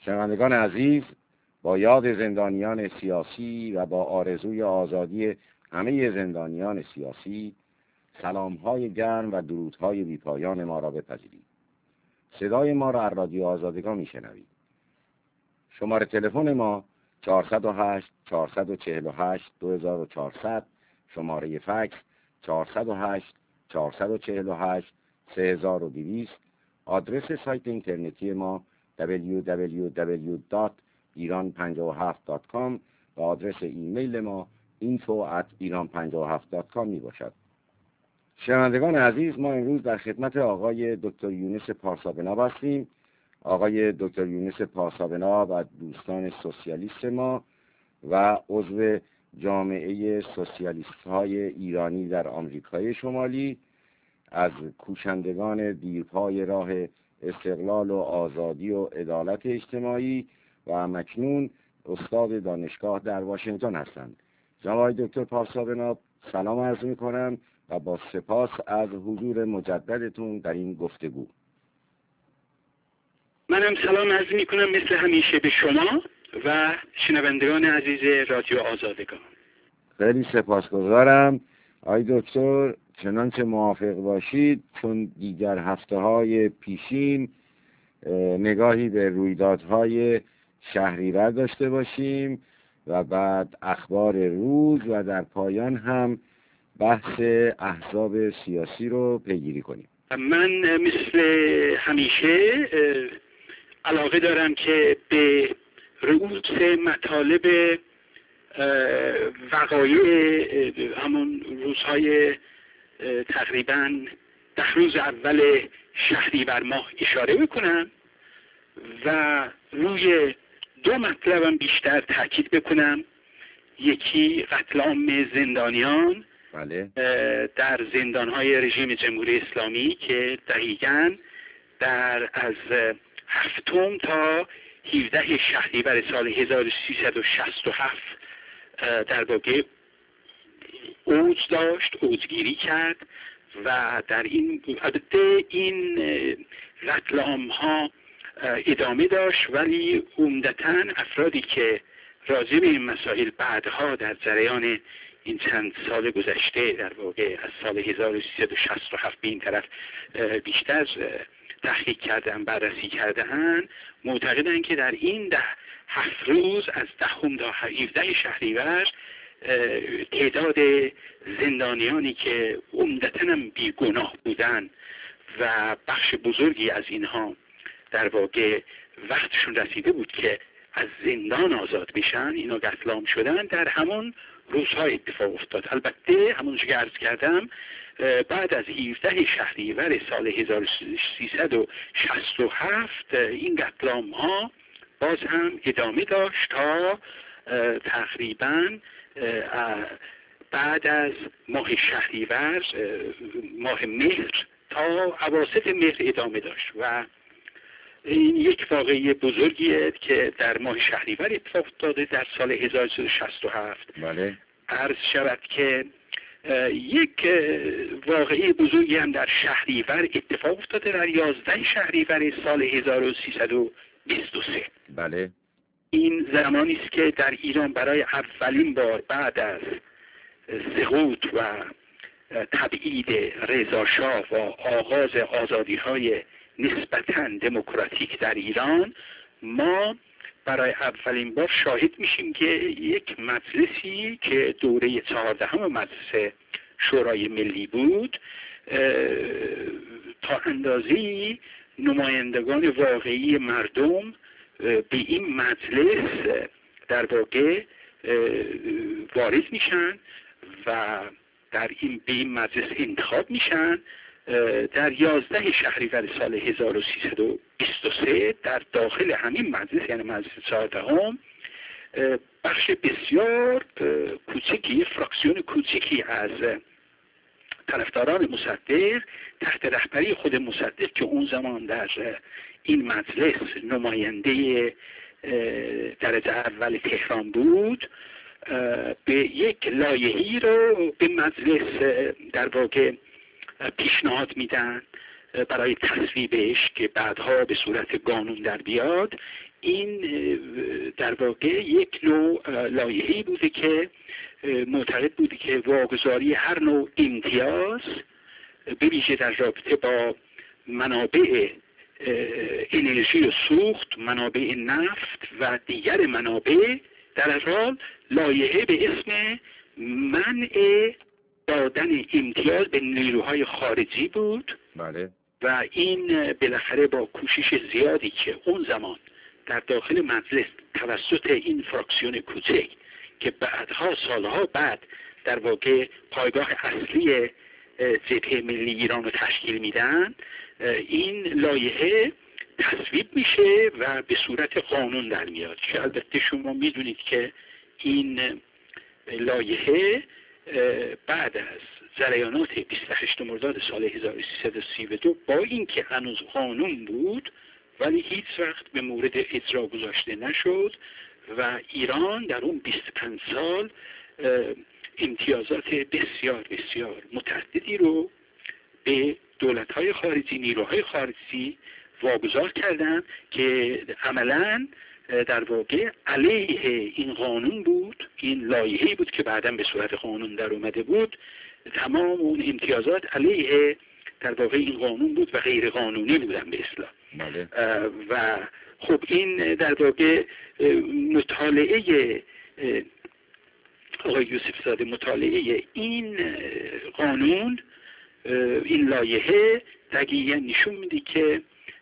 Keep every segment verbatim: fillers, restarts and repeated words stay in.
شنوندگان عزیز، با یاد زندانیان سیاسی و با آرزوی آزادی همه زندانیان سیاسی، سلام‌های گرم و درودهای بی‌پایان ما را بپذیرید. صدای ما را از رادیو آزادگان می‌شنوید. شماره تلفن ما چهارصد و هشت چهارصد چهل و هشت دو هزار و چهارصد، شماره فکس چهارصد و هشت چهارصد چهل و هشت سه هزار و دویست، آدرس سایت اینترنتی ما دبلیو دبلیو دبلیو دات ایران پنجاه و هفت دات کام و آدرس ایمیل ما اینفو ات ایران پنجاه و هفت دات کام می باشد. شنوندگان عزیز، ما امروز در خدمت آقای دکتر یونس پارسابناب هستیم. آقای دکتر یونس پارسابناب و دوستان سوسیالیست ما و عضو جامعه سوسیالیست های ایرانی در آمریکای شمالی، از کوشندگان دیرپای راه استقلال و آزادی و عدالت اجتماعی و مکنون استاد دانشگاه در واشنگتن هستند. جناب آقای دکتر پارسابناب، سلام عرض می‌کنم و با سپاس از حضور مجددتون در این گفتگو. منم سلام عرض می‌کنم مثل همیشه به شما و شنوندگان عزیز رادیو آزادگان. خیلی سپاسگزارم آقای دکتر. چنانچه موافق باشید، چون دیگر هفته‌های پیشین نگاهی به رویدادهای شهریور داشته باشیم و بعد اخبار روز و در پایان هم بحث احزاب سیاسی رو پیگیری کنیم. من مثل همیشه علاقه دارم که به رؤوس مطالب وقایع همون روزهای تقریبا ده روز اول شهریور ماه اشاره بکنم و روی دو مطلبم بیشتر تاکید بکنم. یکی قتل عام زندانیان بله. در زندانهای رژیم جمهوری اسلامی که دقیقاً در از هفتم تا هفدهم شهریور سال هزار و سیصد و شصت و هفت در واقع اوج داشت، اوجگیری کرد و در این البته این قتل عام‌ها ادامه داشت، ولی عمدتاً افرادی که راجع به این مسائل بعدها در جریان این چند سال گذشته در واقع از سال هزار و سیصد و شصت و هفت به این طرف بیشتر تحقیق کردن، بررسی کردن، معتقدن که در این ده هفت روز از دهم تا هفدهم شهریور تعداد زندانیانی که عمدتاً هم بیگناه بودن و بخش بزرگی از اینها در واقع وقتشون رسیده بود که از زندان آزاد بشن، اینا قتل عام شدن، در همون روزها اتفاق افتاد. البته همونجور که عرض کردم بعد از هفدهم شهریور سال هزار و سیصد و شصت و هفت این قتل عام‌ها باز هم ادامه داشت تا تقریبا بعد از ماه شهریور، ماه مهر تا اواسط مهر ادامه داشت و این یک واقعه بزرگیه که در ماه شهریور اتفاق افتاده در سال هزار و سیصد و شصت و هفت. بله. عرض شود که یک واقعه بزرگی هم در شهریور اتفاق افتاده در یازده شهریور سال هزار و سیصد و بیست و سه. بله. این زمانی است که در ایران برای اولین بار بعد از سقوط و تبعید رضا شاه و آغاز آزادی‌های نسبتاً دموکراتیک در ایران، ما برای اولین بار شاهد میشیم که یک مجلسی که دوره چهاردهم مجلس شورای ملی بود تا اندازه‌ای نمایندگان واقعی مردم به این مجلس در واقع وارد میشن و در این به این مجلس انتخاب میشن. در یازده شهریور سال هزار و سیصد و بیست و سه در داخل همین مجلس، یعنی مجلس چهاردهم، بخش بسیار کوچکی، فراکسیون کوچکی از طرفداران مصدق تحت رهبری خود مصدق که اون زمان در این مجلس نماینده درجه اول تهران بود، به یک لایحه‌ای رو به مجلس در واقع پیشنهاد میدن برای تصویبش که بعدها به صورت قانون در بیاد. این در واقع یک نوع لایحه‌ای بوده که معتقد بوده که واگذاری هر نوع امتیاز به ویژه در رابطه با منابع انرژی و سوخت، منابع نفت و دیگر منابع، در هر حال لایحه به اسم منع دادن امتیاز به نیروهای خارجی بود. بله. و این بالاخره با کوشش زیادی که اون زمان در داخل مجلس توسط این فراکسیون کوچک که بعدها سالها بعد در واقع پایگاه اصلی جبهه ملی ایران رو تشکیل میدن، این لایحه تصویب میشه و به صورت قانون در میاد که البته شما میدونید که این لایحه بعد از جریانات بیست و هشتم مرداد سال هزار و سیصد و سی و دو با اینکه هنوز قانون بود ولی هیچ وقت به مورد اجرا گذاشته نشد و ایران در اون بیست و پنج سال امتیازات بسیار بسیار متعددی رو به دولت‌های خارجی، نیروهای خارجی واگذار کردن که عملاً در واقع علیه این قانون بود. این لایحه‌ای بود که بعداً به صورت قانون در اومده بود. تمام اون امتیازات علیه در واقع این قانون بود و غیر قانونی بودن به اصطلاح. بله. و خب این در واقع مطالعه آقای یوسف زاده، مطالعه این قانون، این لایحه دقیقاً نشون میده که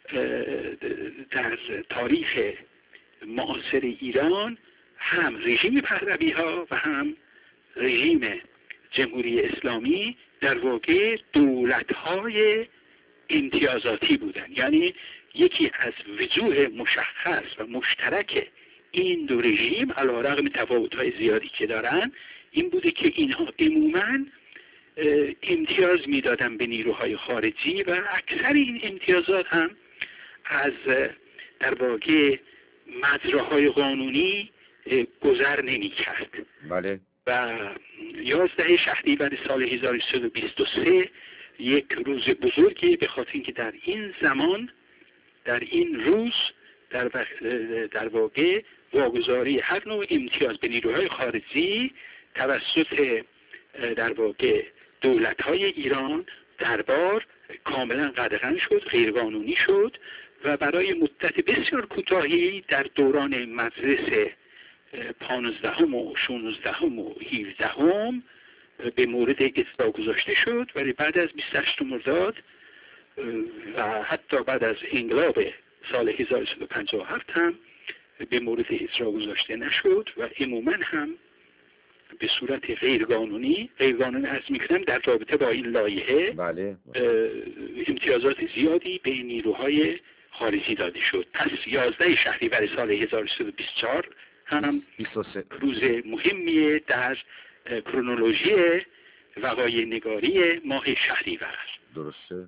در تاریخ معاصر ایران هم رژیم پهلوی ها و هم رژیم جمهوری اسلامی در واقع دولت های امتیازاتی بودن. یعنی یکی از وجوه مشخص و مشترک این دو رژیم علیرغم تفاوت‌های زیادی که دارن این بوده که اینها عموماً امتیاز میدادن به نیروهای خارجی و اکثر این امتیازات هم از در واقع مجراهای قانونی گذر نمی کرد. بله. و یازده شهریور سال هزار و سیصد و بیست و سه یک روز بزرگی به خاطر اینکه در این زمان در این روز در, در واقع واگذاری هر نوع امتیاز به نیروهای خارجی توسط در واقع دولت‌های ایران دربار کاملا قدغن شد، غیرقانونی شد و برای مدت بسیار کوتاهی در دوران مجلس پانزدهم و شانزدهم و هفدهم به مورد اجرا گذاشته شد، ولی بعد از بیست و هشتم مرداد و حتی بعد از انقلاب سال هزار و سیصد و پنجاه و هفت هم به مورد اجرا گذاشته نشد و عموما هم به صورت غیرقانونی غیرقانونی عرض می‌کنم در رابطه با این لایحه بله. امتیازات زیادی به نیروهای خارجی داده شد. پس یازده شهریور سال هزار و سیصد و بیست و چهار هم روز مهمیه در کرونولوژی وقایع نگاری ماه شهریور. درسته.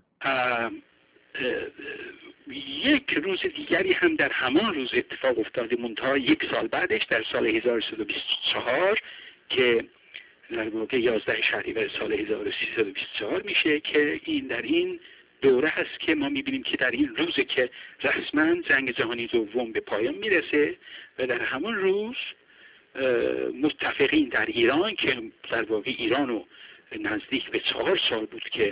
یک روز دیگری هم در همان روز اتفاق افتاده، منتها یک سال بعدش در سال هزار و سیصد و بیست و چهار که در واقع یازده شهریور سال هزار و سیصد و بیست و چهار میشه که این در این دوره هست که ما میبینیم که در این روزه که رسما جنگ جهانی دوم به پایان میرسه و در همون روز متفقین در ایران که در واقع ایرانو نزدیک به چهار سال بود که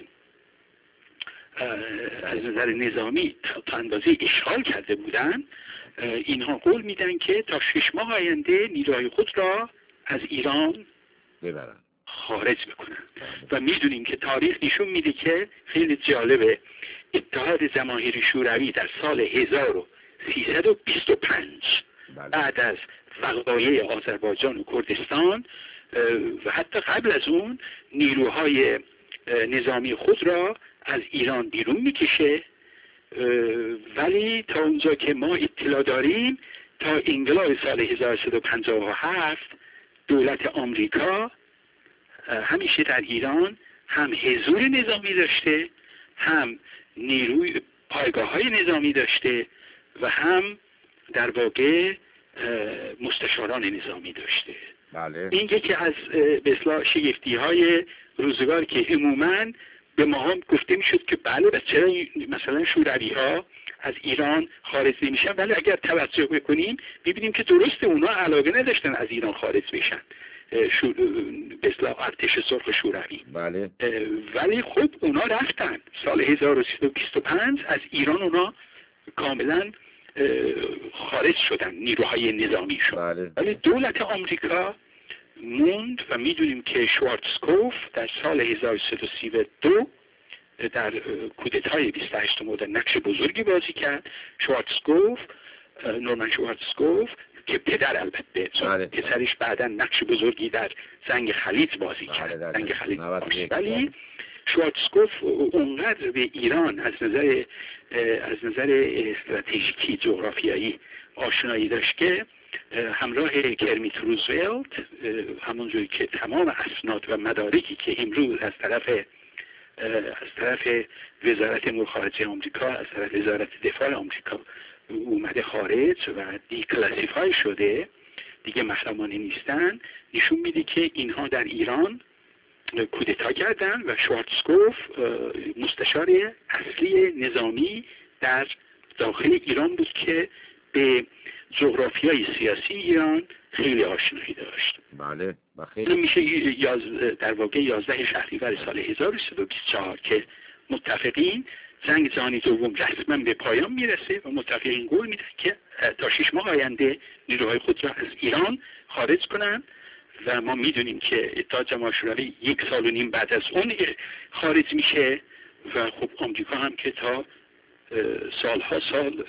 از نظر نظامی تا اندازه اشغال کرده بودن، اینها قول میدن که تا شش ماه آینده نیروهای خود را از ایران ببرن، خارج بکنن. و میدونیم که تاریخ نشون میده که خیلی جالبه، اتحاد جماهیر شوروی در سال هزار و سیصد و بیست و پنج بعد از وقایع آذربایجان و کردستان و حتی قبل از اون نیروهای نظامی خود را از ایران بیرون میکشه، ولی تا اونجا که ما اطلاع داریم تا انقلاب سال هزار و سیصد و پنجاه و هفت دولت آمریکا همیشه در ایران هم حضور نظامی داشته، هم نیروی پایگاه های نظامی داشته و هم در واقع مستشاران نظامی داشته. بله. این یکی از به اصطلاح شگفتی های روزگار که عموماً به ما هم گفته میشد که بله و چرا مثلا شوروی ها از ایران خارج نمیشن، ولی اگر توجه بکنیم ببینیم که درسته اونا علاقه نداشتن از ایران خارج بشن، شو... به اصطلاح ارتش سرخ شوروی. بله. ولی خب اونا رفتن سال هزار و سیصد و بیست و پنج از ایران، اونا کاملا خارج شدن، نیروهای نظامی شد. بله. ولی دولت آمریکا موند و میدونیم که شوارتزکوف در سال هزار و سیصد و سی و دو در کودتای بیست و هشتم مرداد نقش بزرگی بازی کرد. شوارتزکوف، نورمن شوارتزکوف که پدر البته بله. پسرش بعدا نقش بزرگی در جنگ خلیج بازی بله. کرد. بله. جنگ خلیج بله. ولی شوارتزکوف اونقدر به ایران از نظر از نظر استراتژیکی جغرافیایی آشنایی داشت که همراه کرمیت روزولت، همونجوری که تمام اسناد و مدارکی که امروز از طرف از طرف وزارت امور خارجه آمریکا، از طرف وزارت دفاع آمریکا اومده خارج و دیکلاسیفای شده، دیگه محرمانه نیستن، نشون میده که اینها در ایران کودتا کردن و شوارتزکوف مستشار اصلی نظامی در داخل ایران بود که به جغرافیای سیاسی ایران خیلی آشنایی داشت. بله. خیلی میشه یاز... در واقع یازده شهریور سال هزار و سیصد و بیست و چهار که متفقین جنگ جهانی دوم رسما به پایان میرسه و متفقین قول میدن که تا شش ماه آینده نیروهای خود را از ایران خارج کنن و ما میدونیم که اتحاد جماهیر شوروی یک سال و نیم بعد از اون خارج میشه و خب آمریکا هم که تا سالها سال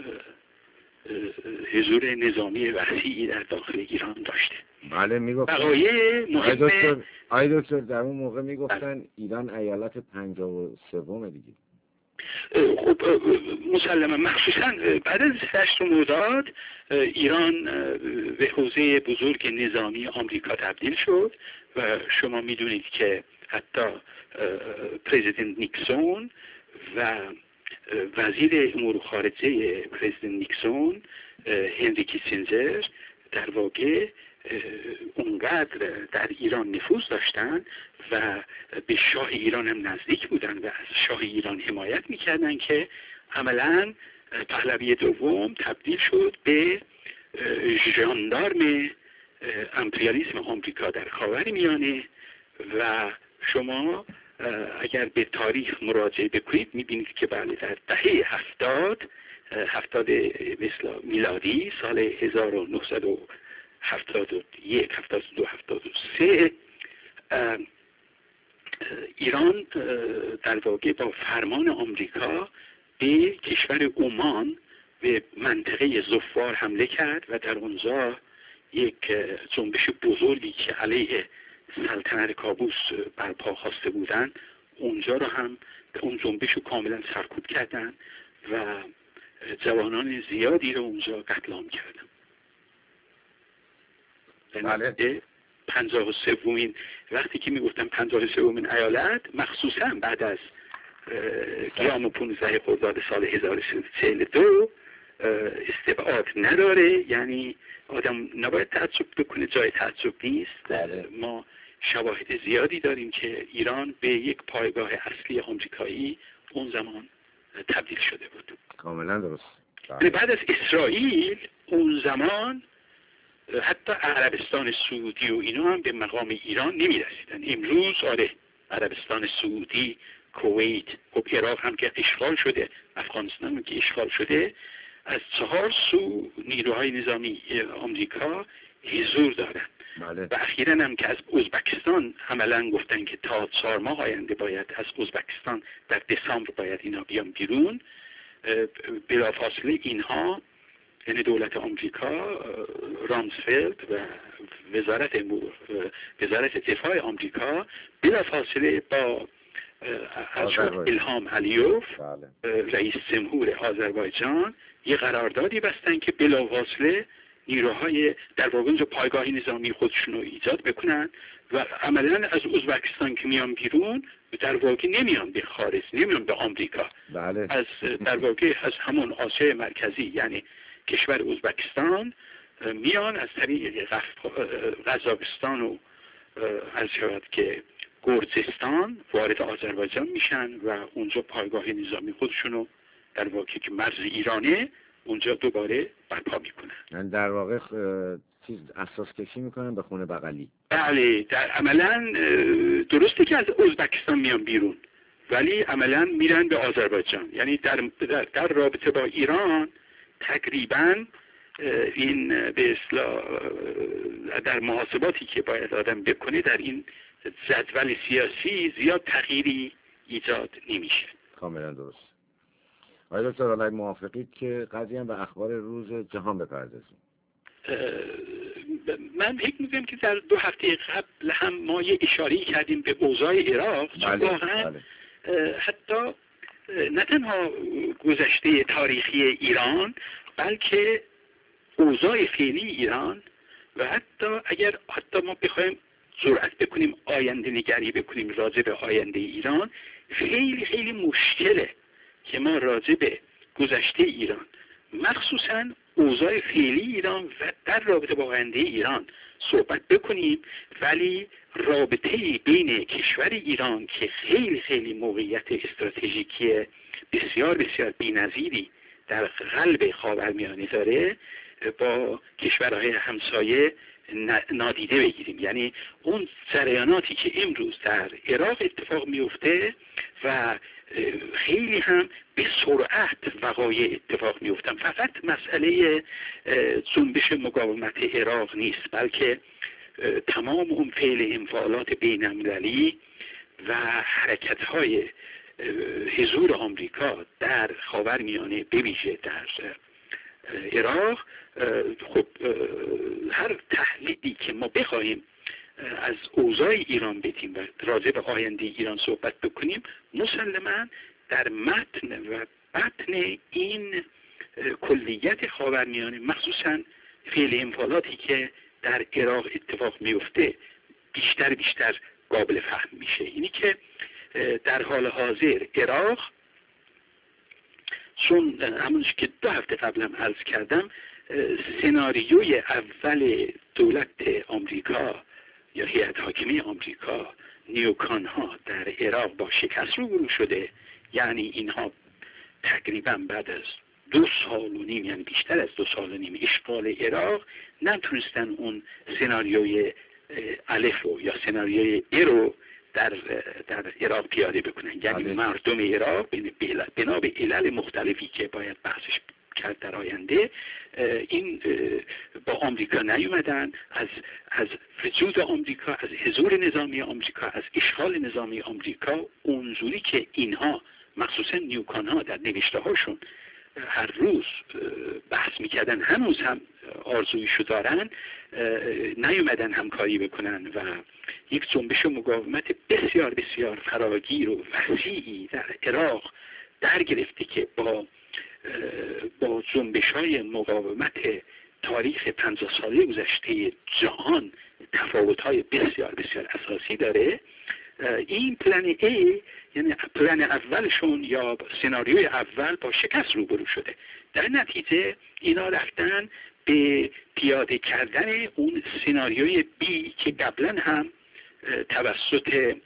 حضور نظامی وسیعی در داخل ایران داشته. بله میگفتن بقایه مهمه. آی دکتر در اون موقع میگفتن ایران ایالت پنجاه و سوم دیگه. خب مسلما مخصوصا بعد از هشتم مرداد ایران به حوزه بزرگ نظامی آمریکا تبدیل شد و شما میدونید که حتی پرزیدنت نیکسون و وزیر امور خارجه پرزیدنت نیکسون هنری کیسینجر در واقع اونقدر در ایران نفوذ داشتن و به شاه ایران هم نزدیک بودن و از شاه ایران حمایت میکردن که عملا پهلوی دوم تبدیل شد به ژاندارم امپریالیسم آمریکا در خاورمیانه و شما اگر به تاریخ مراجعه بکنید میبینید که بله در دهه هفتاد هفتاد مثل میلادی سال هزار و نهصد و هفتاد و یک هفتاد و دو هفتاد و سه ایران در واقع با فرمان آمریکا به کشور عمان به منطقه زفار حمله کرد و در اونجا یک جنبش بزرگی که علیه سلطنت کابوس برپا خواسته بودن اونجا رو هم اون جنبش رو کاملا سرکوب کردن و جوانان زیادی رو اونجا قتل عام کردن. بله. پنجاه و سومین وقتی که میگفتم پنجاه و سومین ایالت مخصوصا بعد از قیام پانزده خرداد سال هزار و سیصد و چهل و دو استبعاد نداره، یعنی آدم نباید تعجب بکنه، جای تعجب نیست. بله. ما شواهد زیادی داریم که ایران به یک پایگاه اصلی آمریکایی اون زمان تبدیل شده بود. کاملا درست. بله. بعد از اسرائیل اون زمان حتی عربستان سعودی و اینا هم به مقام ایران نمی رسیدن. امروز آره عربستان سعودی، کویت، خب عراق هم که اشغال شده، افغانستان هم که اشغال شده، از چهار سو نیروهای نظامی آمریکا حضور دارن. بله. و اخیراً هم که از ازبکستان عملاً گفتن که تا چهار ماه آینده باید از ازبکستان در دسامبر باید اینا بیان بیرون. بلافاصله اینها یعنی دولت آمریکا، رامزفلد و وزارت امور وزارت دفاع آمریکا بلافاصله با الهام علیوف رئیس جمهور آذربایجان یه قراردادی بستن که بلافاصله نیروهای در واقع پایگاه نظامی خودشون رو ایجاد بکنن و عملا از ازبکستان که میان بیرون در واقع نمیان به خارج، نمیان به آمریکا. بله. از در واقع از همون آسیای مرکزی یعنی کشور ازبکستان میان از طریق قزاقستان و از شود که گرجستان وارد آذربایجان میشن و اونجا پایگاه نظامی خودشونو در واقع که مرز ایرانه اونجا دوباره برپا میکنن. یعنی در واقع چیز اساس کشی میکنن به خونه بغلی. بله، در عملا درسته که از ازبکستان میان بیرون ولی عملا میرن به آذربایجان. یعنی در, در, در رابطه با ایران تقریبا این به اصطلاح در محاسباتی که باید آدم بکنه در این جدول سیاسی زیاد تغییری ایجاد نمیشه. کاملا درست. آقای دکتر علای موافقید که قضیه به اخبار روز جهان بپردازیم؟ من فکر می‌کنم که در دو هفته قبل هم ما یه اشاره کردیم به اوضاع عراق. بله، واقعا بله. حتی نه تنها گذشته تاریخی ایران بلکه اوضاع فعلی ایران و حتی اگر حتی ما بخوایم جرأت بکنیم آینده نگری بکنیم راجع به آینده ایران، خیلی خیلی مشکله که ما راجع به گذشته ایران مخصوصا اوضاع فعلی ایران و در رابطه با آینده ایران صحبت بکنیم. ولی رابطه بین کشور ایران که خیلی خیلی موقعیت استراتژیکی بسیار بسیار بی‌نظیری در قلب خاورمیانه داره با کشورهای همسایه نادیده بگیریم. یعنی اون جریاناتی که امروز در عراق اتفاق میفته و خیلی هم به سرعت وقایع اتفاق میفتن، فقط مسئله جنبش مقاومت عراق نیست بلکه تمام اون فعل انفعالات بین المللی و حرکت های حضور آمریکا در خاورمیانه به ویژه در عراق. خب هر تحلیلی که ما بخوایم از اوضاع ایران بدیم و راجع به آینده ایران صحبت بکنیم مسلماً در متن و بطن این کلیت خاورمیانه مخصوصاً فعل انفعالاتی که در عراق اتفاق میفته بیشتر بیشتر قابل فهم میشه. اینی که در حال حاضر عراق چون همونش که دو هفته قبلم عرض کردم سناریوی اول دولت آمریکا یا هیئت حاکمه آمریکا نیوکان ها در عراق با شکست روبرو شده. یعنی اینها تقریبا بعد از دو سال و نیم یعنی بیشتر از دو سال و نیم اشغال عراق نتونستن اون سناریوی الف رو یا سناریوی ای رو در در عراق پیاده بکنن. یعنی بله. مردم عراق بنا به علل مختلفی که باید بحثش کرد در آینده این با آمریکا نیومدن، از از وجود آمریکا، از حضور نظامی آمریکا، از اشغال نظامی آمریکا اونجوری که اینها مخصوصا نیوکان ها در نوشته هاشون هر روز بحث میکردن هنوز هم آرزویشو دارن نیومدن همکاری بکنن و یک جنبش مقاومت بسیار بسیار فراگیر و وسیعی در عراق در گرفته که با با جنبش های مقاومت تاریخ پنجاه ساله گذشته جهان تفاوت های بسیار بسیار اساسی داره. این پلن ای یعنی پلن اولشون یا سناریوی اول با شکست روبرو شده. در نتیجه اینا رفتن به پیاده کردن اون سناریوی بی که قبلا هم توسط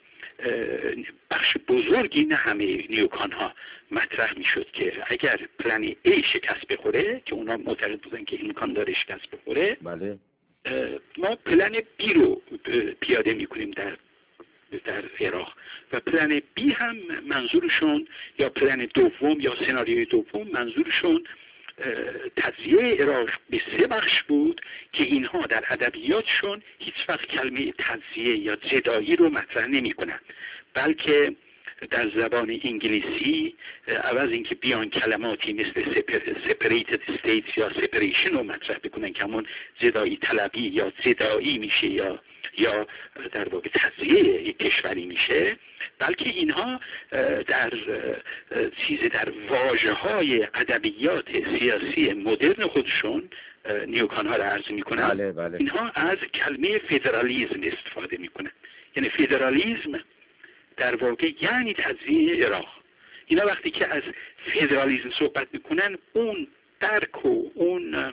بخش بزرگی نه همه نیوکان ها مطرح می شد که اگر پلن ای شکست بخوره که اونا معتقد بودن که امکان داره شکست بخوره، بله. ما پلن بی رو پیاده می کنیم در در عراق و پلن بی هم منظورشون یا پلن دوم یا سناریوی دوم منظورشون تجزیه عراق به سه بخش بود که اینها در ادبیاتشون هیچ وقت کلمه تجزیه یا جدایی رو مطرح نمی کنن، بلکه در زبان انگلیسی عوض اینکه بیان کلماتی مثل separated states یا separation رو مطرح بکنن که همون جدایی طلبی یا جدایی میشه یا یا در واقع تجزیه یک کشوری میشه، بلکه اینها در چیز در واژه‌های ادبیات سیاسی مدرن خودشون نیوکان ها را عرض میکنن. بله بله. اینها از کلمه فدرالیسم استفاده میکنن. یعنی فدرالیسم در واقع یعنی تجزیه عراق. اینا وقتی که از فدرالیسم صحبت میکنن اون درک و اون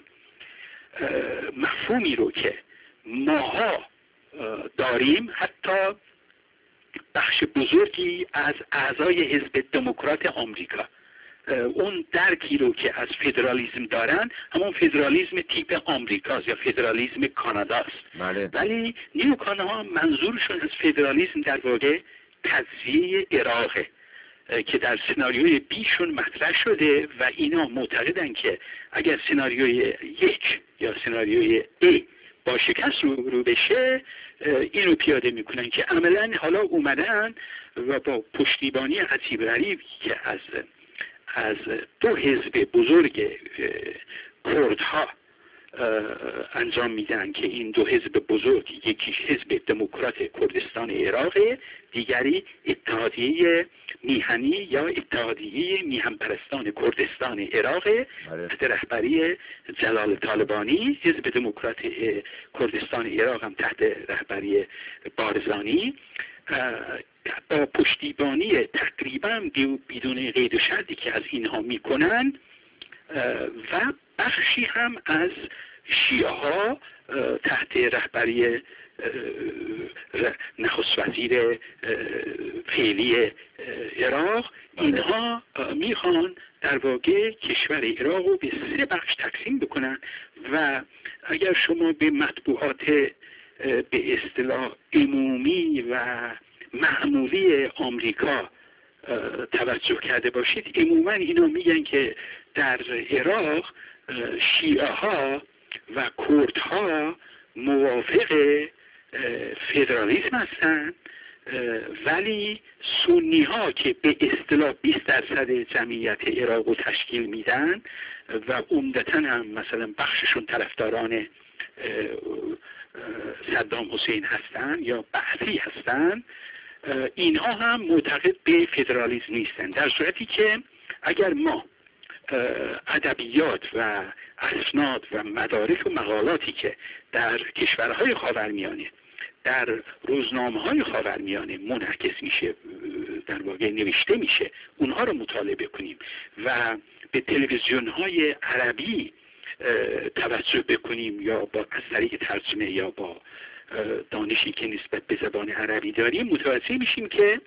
مفهومی رو که ماها داریم حتی بخش بزرگی از اعضای حزب دموکرات آمریکا اون درکی رو که از فدرالیسم دارن همون فدرالیسم تیپ آمریکاست یا فدرالیسم کاناداست. بله. ولی نیوکانها منظورشون از فدرالیسم در واقع تجزیه عراقه که در سناریوی بیشون مطرح شده و اینا معتقدن که اگر سناریوی یک یا سناریوی A با شکست رو, رو بشه اینو پیاده میکنن که عملا حالا اومدن و با پشتیبانی عجیب غریبی که از از دو حزب بزرگ کردها انجام میدن که این دو حزب بزرگ یکی حزب دموکرات کردستان عراق، دیگری اتحادیه میهنی یا اتحادیه میهن پرستان کردستان عراق تحت رهبری جلال طالبانی. حزب دموکرات کردستان عراق هم تحت رهبری بارزانی با پشتیبانی تقریبا بدون قید و شرطی که از اینها میکنن و بخشی هم از شیعه ها تحت رهبری نخست وزیر فعلی عراق اینها میخوان در واقع کشور عراق رو به سه بخش تقسیم بکنن و اگر شما به مطبوعات به اصطلاح عمومی و معمولی آمریکا توجه کرده باشید عموما اینا میگن که در عراق شیعه ها و کردها موافق فدرالیسم هستند ولی سنی ها که به اصطلاح بیست درصد جمعیت عراق رو تشکیل میدن و عمدتاً هم مثلا بخششون طرفداران صدام حسین هستن یا بعثی هستن اینها هم معتقد به فدرالیسم نیستن، در صورتی که اگر ما ادبیات و اسناد و مدارک و مقالاتی که در کشورهای خاورمیانه در روزنامه‌های خاورمیانه منعکس میشه در واقع نوشته میشه اونها رو مطالعه کنیم و به تلویزیون‌های عربی توجه بکنیم یا با از طریق ترجمه یا با دانشی که نسبت به زبان عربی داریم متوجه میشیم که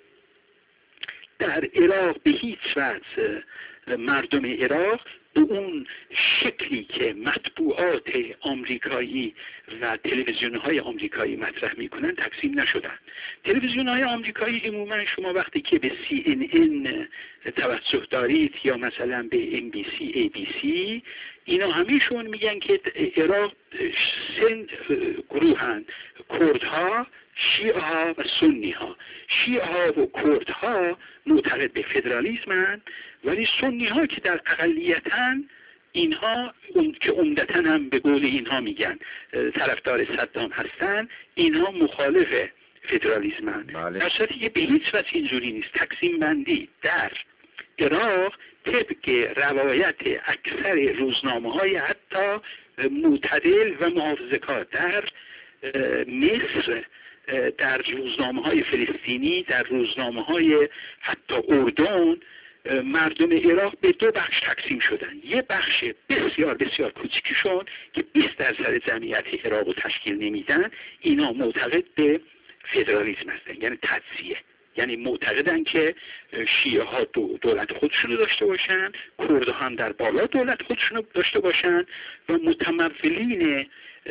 در عراق به هیچ وجه مردم عراق به اون شکلی که مطبوعات آمریکایی و تلویزیون‌های آمریکایی مطرح میکنن تقسیم نشدن. تلویزیون‌های آمریکایی عموما شما وقتی که به سی ان ان توجه دارید یا مثلا به ام بی سی، ای بی سی اینا همیشون میگن که عراق سه گروهن، کردها، شیعه ها و سنی ها. شیعه ها و کردها معتقد به فدرالیسمن ولی سنی ها که در اقلیتن اینها اون که عمدتاً هم به قول اینها میگن طرفدار صدام هستن اینها مخالف فدرالیسمن. در صورتی که به هیچ وجه اینجوری نیست. تقسیم بندی در عراق طبق روایت اکثر روزنامه های حتی معتدل و محافظه‌کار در مصر، در روزنامه های فلسطینی، در روزنامه های حتی اردن، مردم عراق به دو بخش تقسیم شدن. یه بخش بسیار بسیار کوچیکشون که بیست درصد جمعیت عراق رو تشکیل نمیدن اینا معتقد به فدرالیسم هستن، یعنی تجزیه، یعنی معتقدن که شیعه ها دو دولت خودشونو داشته باشن، کردها هم در بالا دولت خودشونو داشته باشن و متمولین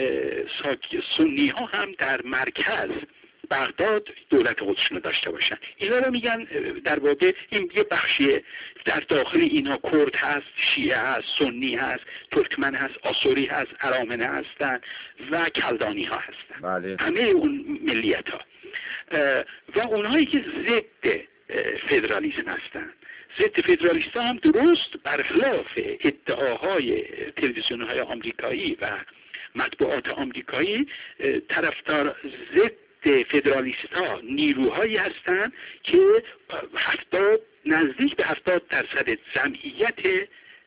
سنی ها هم در مرکز بغداد دولت خودشونو داشته باشن. اینا رو میگن در واقع این یه بخشیه، در داخل اینا کرد هست، شیعه هست، سنی هست، ترکمن هست، آسوری هست، ارامنه هستن و کلدانی ها هستن. بله. همه اون ملیت ها و اونهایی که ضد فدرالیسم هستن. ضد فدرالیست هم درست برخلاف ادعاهای تلویزیون های آمریکایی و مطبوعات آمریکایی طرفدار ضد فدرالیست ها نیروهایی هستند که هفتاد نزدیک به هفتاد درصد جمعیت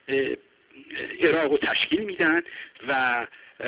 عراق رو تشکیل میدن و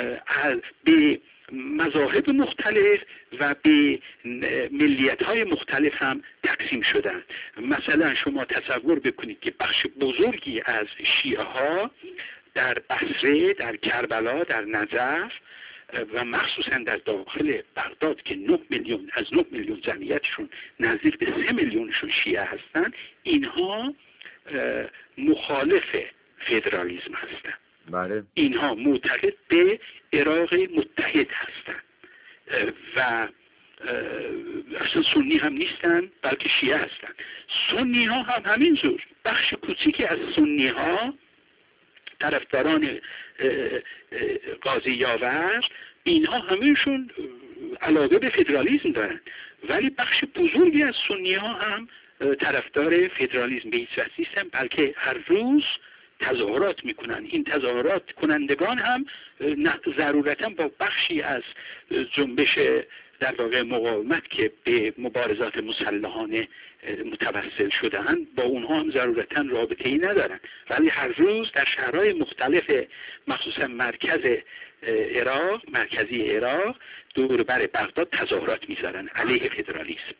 به مذاهب مختلف و به ملیت های مختلف هم تقسیم شدن. مثلا شما تصور بکنید که بخش بزرگی از شیعه ها در بصره، در کربلا، در نجف و مخصوصا در داخل بغداد که نه میلیون از نه میلیون جمعیتشون نزدیک به سه میلیونشون شیعه هستن، اینها مخالف فدرالیسم هستن. بله. اینها معتقد به عراق متحد هستن و اصلا سنی هم نیستن بلکه شیعه هستن. سنی ها هم همین جور، بخش کوچیکی از سنی ها طرفداران قاضی یاور، اینها همینشون علاقه به فدرالیسم دارن، ولی بخش بزرگی از سنی ها هم طرفدار فدرالیسم به هیچ وجه نیستن، بلکه هر روز تظاهرات میکنن. این تظاهرات کنندگان هم ضرورتا با بخشی از جنبش در واقع مقاومت که به مبارزات مسلحانه متوسل شدن، با اونها هم ضرورتا رابطه ای ندارن، ولی هر روز در شهرهای مختلف مخصوصا مرکز عراق مرکزی عراق دور بر بغداد تظاهرات میذارن علیه فدرالیسم.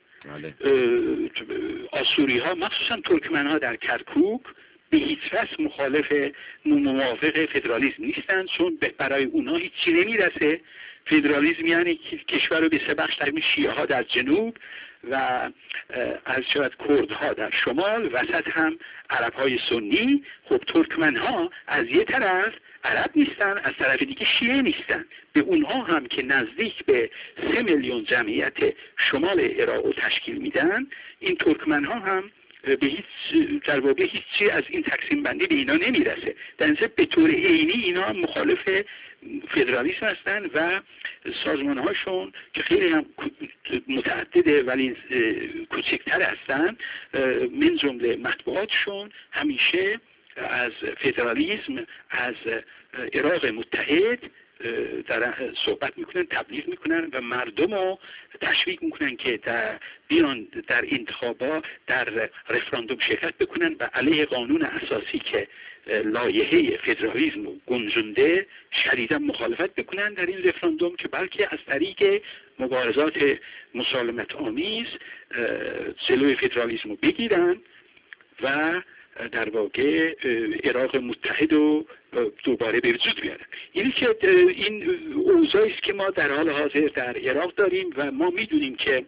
آسوری ها مخصوصا ترکمن ها در کرکوک به هیچ وجه مخالف موافق فدرالیسم نیستن، چون برای اونها هیچی نمیرسه. فدرالیسم یعنی کشور رو به سه بخش تقسیم، شیعه ها در جنوب و از شاید کردها در شمال، وسط هم عرب های سنی. خب ترکمن ها از یه طرف عرب نیستن، از طرف دیگه شیعه نیستن. به اونها هم که نزدیک به سه میلیون جمعیت شمال عراق رو تشکیل میدن، این ترکمن ها هم به هیچ در واقع هیچی از این تقسیم بندی به اینا نمیرسه. در نتیجه به طور عینی اینا مخالف فدرالیسم هستن و سازمان هاشون که خیلی هم متعدده ولی کوچکتر هستن، من جمله مطبوعاتشون همیشه از فدرالیسم، از عراق متحد در صحبت میکنن، تبلیغ میکنن و مردم رو تشویق میکنن که در بیان در انتخابات در رفراندوم شرکت بکنن و علیه قانون اساسی که لایحه فدرالیسم رو گنجونده شدیدا مخالفت بکنن در این رفراندوم، که بلکه از طریق مبارزات مسالمت آمیز جلوی فدرالیسم رو بگیرن و در واقع عراق متحد رو دوباره به وجود بیارن. یعنی که این اوضاعی است که ما در حال حاضر در عراق داریم و ما میدونیم که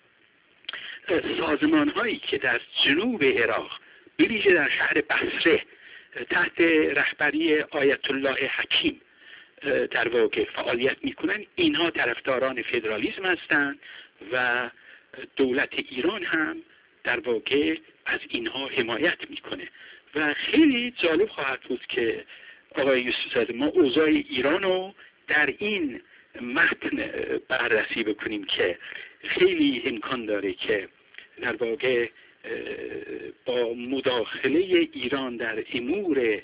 سازمان هایی که در جنوب عراق به ویژه در شهر بصره تحت رهبری آیت الله حکیم در واقع فعالیت میکنن، اینها طرفداران فدرالیسم هستند و دولت ایران هم در واقع از اینها حمایت میکنه. و خیلی جالب خواهد بود که آقای یوسفزاده ما اوضاع ایران رو در این متن بررسی بکنیم که خیلی امکان داره که در واقع با مداخله ایران در امور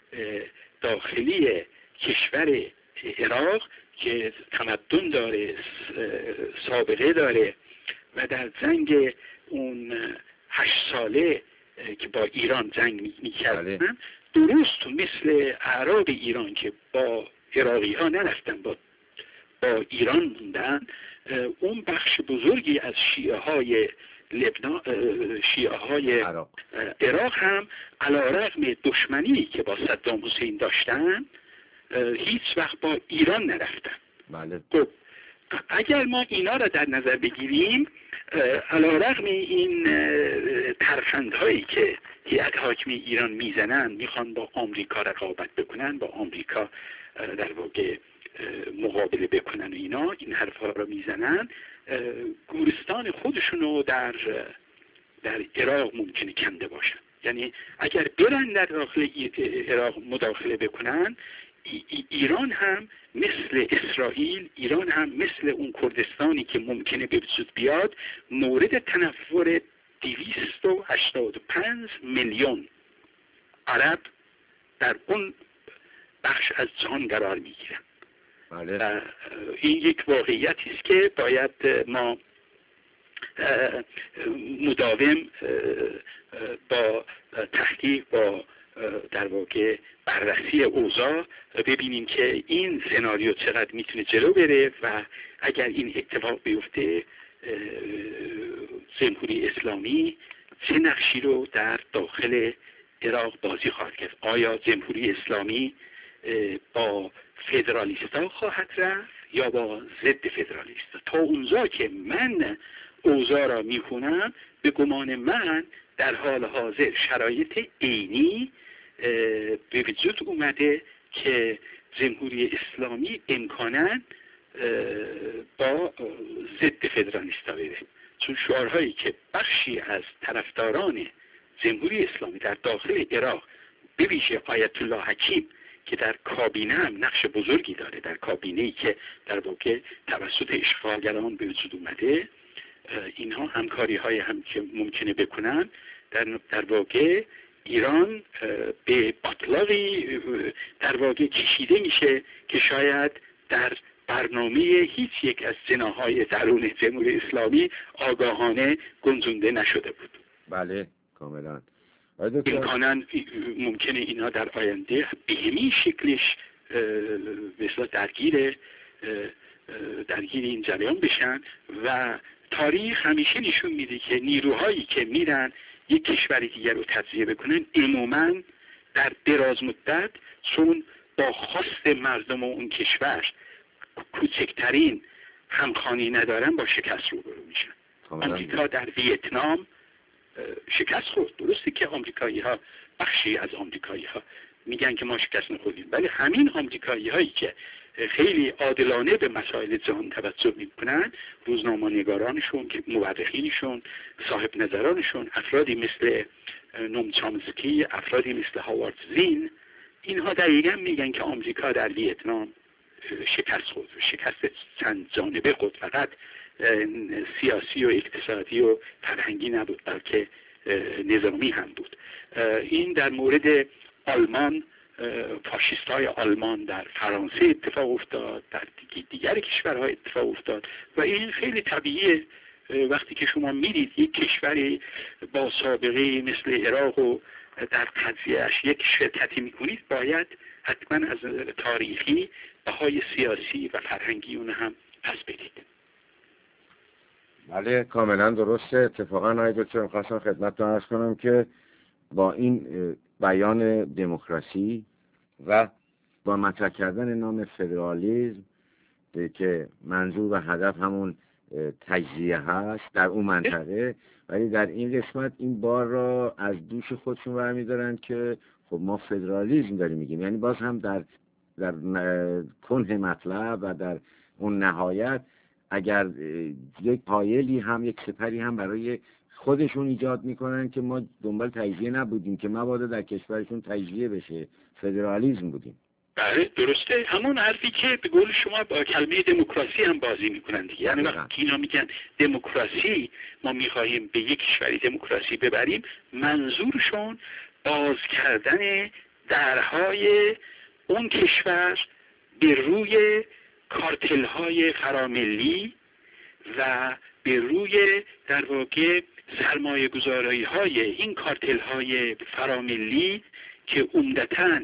داخلی کشور عراق که تمدن داره، سابقه داره و در جنگ اون هشت ساله که با ایران جنگ میکردن، درست مثل اعراب ایران که با عراقی ها نرفتن، با با ایران موندن، اون بخش بزرگی از شیعه های لبنان، شیعه های عراق. عراق هم علیرغم دشمنی که با صدام حسین داشتن هیچ وقت با ایران نرفتن. بله. خب اگر ما اینا را در نظر بگیریم، علیرغم این ترفندهایی که هیئت حاکمه ایران میزنن، میخوان با آمریکا رقابت بکنن، با آمریکا در واقع مقابله بکنن و اینا این حرفا رو میزنن، گورستان خودشونو در در عراق ممکنه کنده باشن. یعنی اگر برن در داخل عراق مداخله بکنن، ایران هم مثل اسرائیل، ایران هم مثل اون کردستانی که ممکنه به وجود بیاد، مورد تنفر دویست و هشتاد و پنج میلیون عرب در اون بخش از جهان قرار میگیرن. بله. این یک واقعیتی است که باید ما مداوم با تحقیق، با در واقع بررسی اوضاع ببینیم که این سناریو چقدر میتونه جلو بره و اگر این اتفاق بیفته جمهوری اسلامی چه نقشی رو در داخل عراق بازی خواهد کرد. آیا جمهوری اسلامی با فدرالیستا خواهد رفت یا با ضد فدرالیست. تا اونجا که من اوضاع را میخونم، به گمان من در حال حاضر شرایط عینی به وجود اومده که جمهوری اسلامی امکاناً با ضد فدرالیستا بره، چون شعارهایی که بخشی از طرفداران جمهوری اسلامی در داخل عراق، به ویژه آیت الله حکیم که در کابینه هم نقش بزرگی داره، در کابینه‌ای که در واقع توسط اشغالگران به وجود اومده، اینها همکاری های هم که ممکنه بکنن، در در واقع ایران به باطلاقی در واقع کشیده میشه که شاید در برنامه هیچ یک از جناح‌های درون جمهوری اسلامی آگاهانه گنجونده نشده بود. بله کاملا. امکاناً ممکنه اینا در آینده به همین شکلش مثلا درگیر درگیر این جریان بشن و تاریخ همیشه نشون میده که نیروهایی که میرن یک کشور دیگر رو تجزیه بکنن عموماً در دراز مدت چون با خواست مردم اون کشور کوچکترین همخوانی ندارن با شکست روبرو میشن. آمریکا در ویتنام شکست خورد. درسته که آمریکایی ها، بخشی از آمریکایی ها میگن که ما شکست نخوردیم، ولی همین آمریکایی هایی که خیلی عادلانه به مسائل جهان توجه میکنن، روزنامه‌نگارانشون که مورخینشون، صاحب نظرانشون، افرادی مثل نوم چامسکی، افرادی مثل هاوارد زین، اینها دقیقا میگن که آمریکا در ویتنام شکست خورد. شکست چند جانبه خورد، فقط سیاسی و اقتصادی و فرهنگی نبود، بلکه نظامی هم بود. این در مورد آلمان، فاشیست های آلمان در فرانسه اتفاق افتاد، در دیگر کشورها اتفاق افتاد و این خیلی طبیعیه. وقتی که شما میرید یک کشوری با سابقه مثل عراق و در تجزیه‌اش یک شرکتی میکنید، باید حتما از تاریخی بهای سیاسی و فرهنگی اون هم پس بدید. بله کاملا درسته. اتفاقا آقای دکتر خواستم خدمتتون عرض کنم که با این بیان دموکراسی و با مطرح کردن نام فدرالیسم که منظور و هدف همون تجزیه هست در اون منطقه، ولی در این قسمت این بار را از دوش خودشون برمی‌دارن که خب ما فدرالیسم داریم میگیم، یعنی باز هم در در کنه مطلب و در اون نهایت اگر یک پایلی هم یک سپری هم برای خودشون ایجاد میکنن که ما دنبال تجزیه نبودیم، که مبادا در کشورشون تجزیه بشه، فدرالیسم بودیم. بله درسته. همون حرفی که به قول شما با کلمه دموکراسی هم بازی میکنن دیگه. یعنی وقتی اینا میگن دموکراسی، ما میخواهیم به یک کشوری دموکراسی ببریم، منظورشون باز کردن درهای اون کشور به روی کارتل های فراملی و به روی در واقع سرمایه گذاری های این کارتل های فراملی که عمدتاً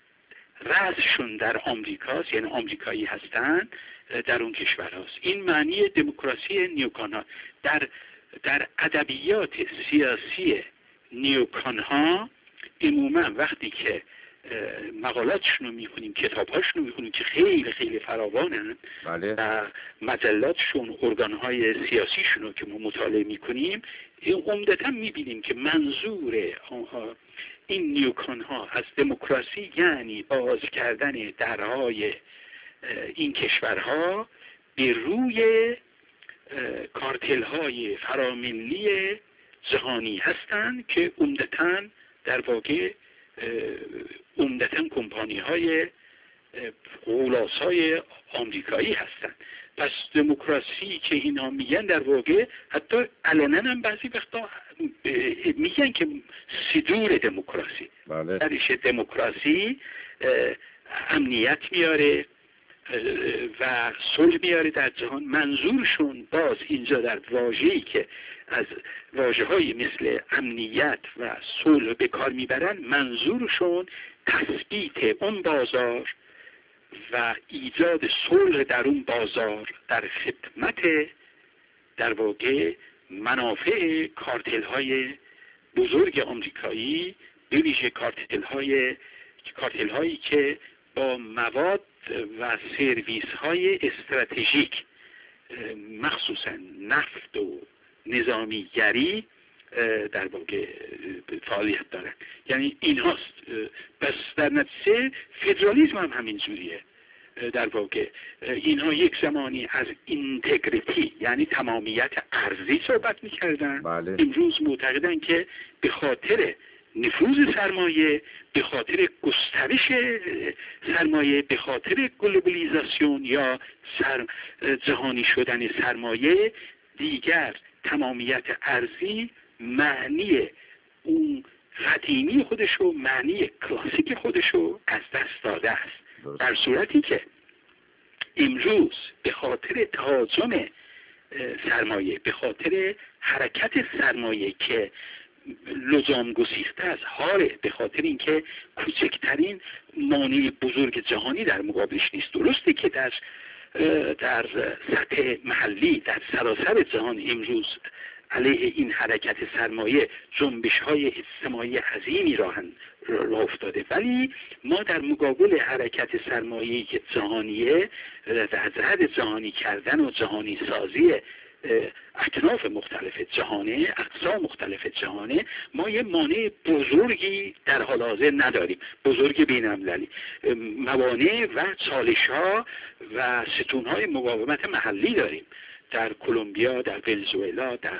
رأسشون در آمریکاست، یعنی آمریکایی هستن، در اون کشور هست. این معنی دموکراسی نیوکان ها. در در ادبیات سیاسی نیوکان ها عموما وقتی که مقالاتشون رو میخونیم، کتابهاشون رو میخونیم که خیلی خیلی فراوانن، بله. و مجلاتشون، ارگانهای سیاسیشون رو که ما مطالعه میکنیم، عمدتا میبینیم که منظور این نیوکان ها از دموکراسی یعنی باز کردن درهای این کشورها به روی کارتل های فراملی جهانی هستند که عمدتا در واقع عمدتاً کمپانی های غولاسای آمریکایی هستند. پس دموکراسی که اینا میگن در واقع حتی علنا هم بعضی وقتا میگن که صدور دموکراسی، بله. درش دموکراسی امنیت میاره و صلح میاره در جهان. منظورشون باز اینجا در واژه‌ای که از واژه‌های مثل امنیت و صلح به کار میبرن، منظورشون تثبیت اون بازار و ایجاد صلح در اون بازار در خدمت در واقع منافع کارتل های بزرگ آمریکایی، به ویژه کارتل های کارتل هایی که با مواد و سرویس های استراتژیک مخصوصا نفت و نظامیگری در واقع فعالیت دارن. یعنی این هاست. پس در نتیجه فدرالیسم هم همین جوریه. در واقع اینها یک زمانی از اینتگریتی یعنی تمامیت ارضی صحبت میکردن. بله. امروز معتقدن که به خاطر نفوذ سرمایه، به خاطر گسترش سرمایه، به خاطر گلوبالیزاسیون یا سر جهانی شدن سرمایه، دیگر تمامیت ارضی معنی اون قدیمی خودشو، معنی کلاسیک خودشو از دست داده است. در صورتی که امروز به خاطر تهاجم سرمایه، به خاطر حرکت سرمایه که لجام گسیخته از حاله، به خاطر اینکه کوچکترین مانع بزرگ جهانی در مقابلش نیست. درسته که در در سطح محلی در سراسر جهان امروز علیه این حرکت سرمایه جنبش های اجتماعی عظیمی راه راه افتاده، ولی ما در مقابل حرکت سرمایه‌ای که جهانیه، در جهت جهانی کردن و جهانی سازی اکناف مختلف جهانه، اقصا مختلف جهانه، ما یه مانع بزرگی در حال حاضر نداریم، بزرگ بین‌المللی. موانع و چالش‌ها و ستون‌های مقاومت محلی داریم در کلمبیا، در ونزوئلا، در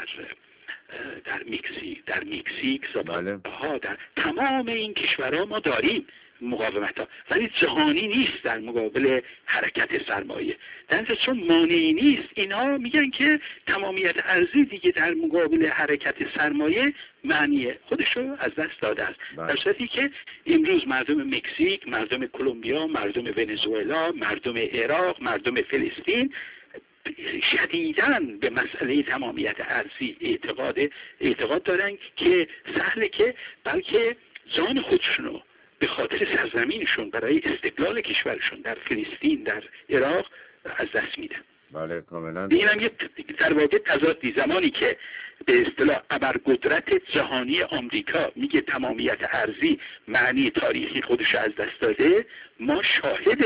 در مکزیک، در مکزیک، ها در تمام این کشورها ما داریم مقاومت ها، ولی جهانی نیست در مقابل حرکت سرمایه. در چون مانعی نیست، اینها میگن که تمامیت ارضی دیگه در مقابل حرکت سرمایه معنی خودشو از دست داده است. در صورتی که امروز مردم مکزیک، مردم کلمبیا، مردم ونزوئلا، مردم عراق، مردم فلسطین شدیداً به مسئله تمامیت ارضی اعتقاد اعتقاد دارن که سهله که بلکه جان خودشونو به خاطر سرزمینشون برای استقلال کشورشون در فلسطین، در عراق از دست میدن. بله کاملا. این هم یه در واقع تضادی. زمانی که به اصطلاح ابرقدرت جهانی آمریکا میگه تمامیت ارضی معنی تاریخی خودش از دست داده، ما شاهد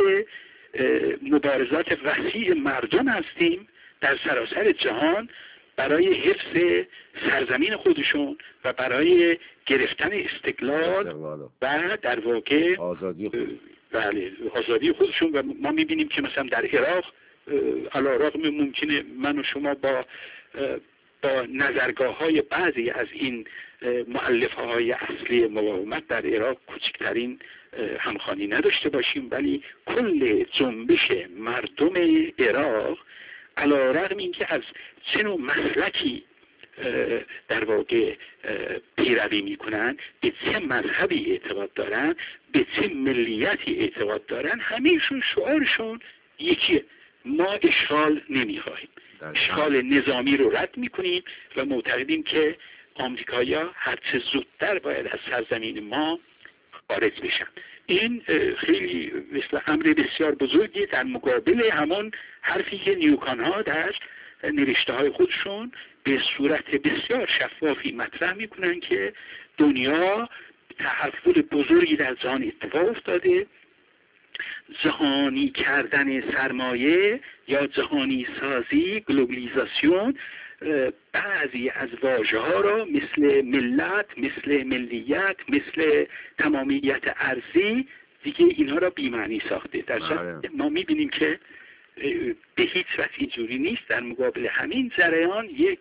مبارزات وسیع مردم هستیم در سراسر جهان برای حفظ سرزمین خودشون و برای گرفتن استقلال و در واقع آزادی خودشون. بله آزادی خودشون. و ما میبینیم که مثلا در عراق علیرغم ممکنه من و شما با با نظرگاه های بعضی از این مؤلفه های اصلی مقاومت در عراق کوچکترین همخوانی نداشته باشیم، ولی کل جنبش مردم عراق علیرغم اینکه از چه نوع مسلکی در واقع پیروی میکنن، به چه مذهبی اعتقاد دارن، به چه ملیتی اعتقاد دارن، همهشون شعارشون یکیه: ما اشغال نمیخواهیم، اشغال نظامی رو رد میکنیم و معتقدیم که آمریکایی‌ها هرچه زودتر باید از سرزمین ما خارج بشن. این خیلی مثل امر بسیار بزرگی در مقابل همون حرفی که نیوکان ها در نوشته های خودشون به صورت بسیار شفافی مطرح میکنن که دنیا تحول بزرگی در جهان اتفاق افتاده، جهانی کردن سرمایه یا جهانی سازی، گلوبالیزاسیون، بعضی از واژه ها را مثل ملت، مثل ملیت، مثل تمامیت ارضی دیگه اینها را بی‌معنی ساخته. در صورت ما میبینیم که به هیچ وجه اینجوری نیست. در مقابل همین جریان یک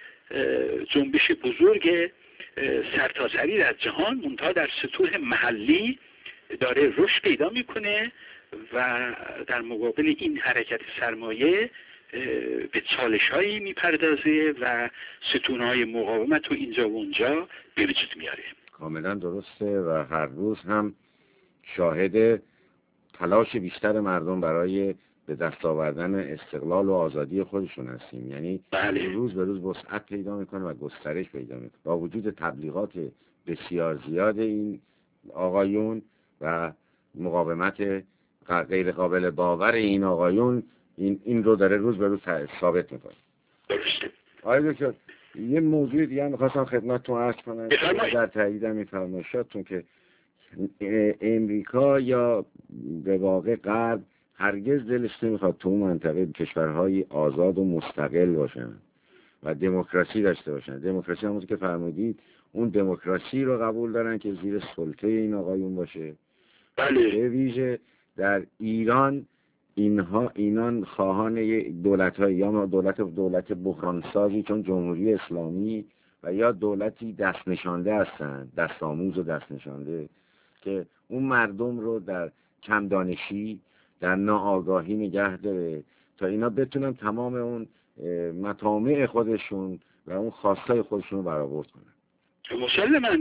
جنبش بزرگ سرتاسری در جهان منتها در سطوح محلی داره رشد پیدا میکنه و در مقابل این حرکت سرمایه به چالش‌هایی میپردازه و ستون‌های مقاومت رو اینجا و اونجا به وجود میاره. کاملا درسته و هر روز هم شاهد تلاش بیشتر مردم برای به دست آوردن استقلال و آزادی خودشون هستیم. یعنی بله. روز به روز وسعت پیدا میکنه و گسترش پیدا میکنه با وجود تبلیغات بسیار زیاد این آقایون و مقاومت غیر قابل باور این آقایون. این این رو داره روز به روز ثابت میکنه. درسته. آقای دکتر یه موضوع دیگه میخواستم خدمتتون عرض کنم در تایید این فرمایشاتتون که امریکا یا به واقع غرب هرگز دلش نمیخواد تو اون منطقه کشورهای آزاد و مستقل باشن و دموکراسی داشته باشن. دموکراسی همونطور که فرمودید اون دموکراسی رو قبول دارن که زیر سلطه این آقایون باشه. بله. به ویژه در ایران اینها اینان خواهان دولت‌های یا دولت دولت بحرانسازی چون جمهوری اسلامی و یا دولتی دست نشانده هستند، دست آموز و دست نشانده، که اون مردم رو در کم دانشی، در ناآگاهی نگه داره تا اینا بتونن تمام اون مطامع خودشون و اون خواستای خودشون رو برآورد کنن. مسلماً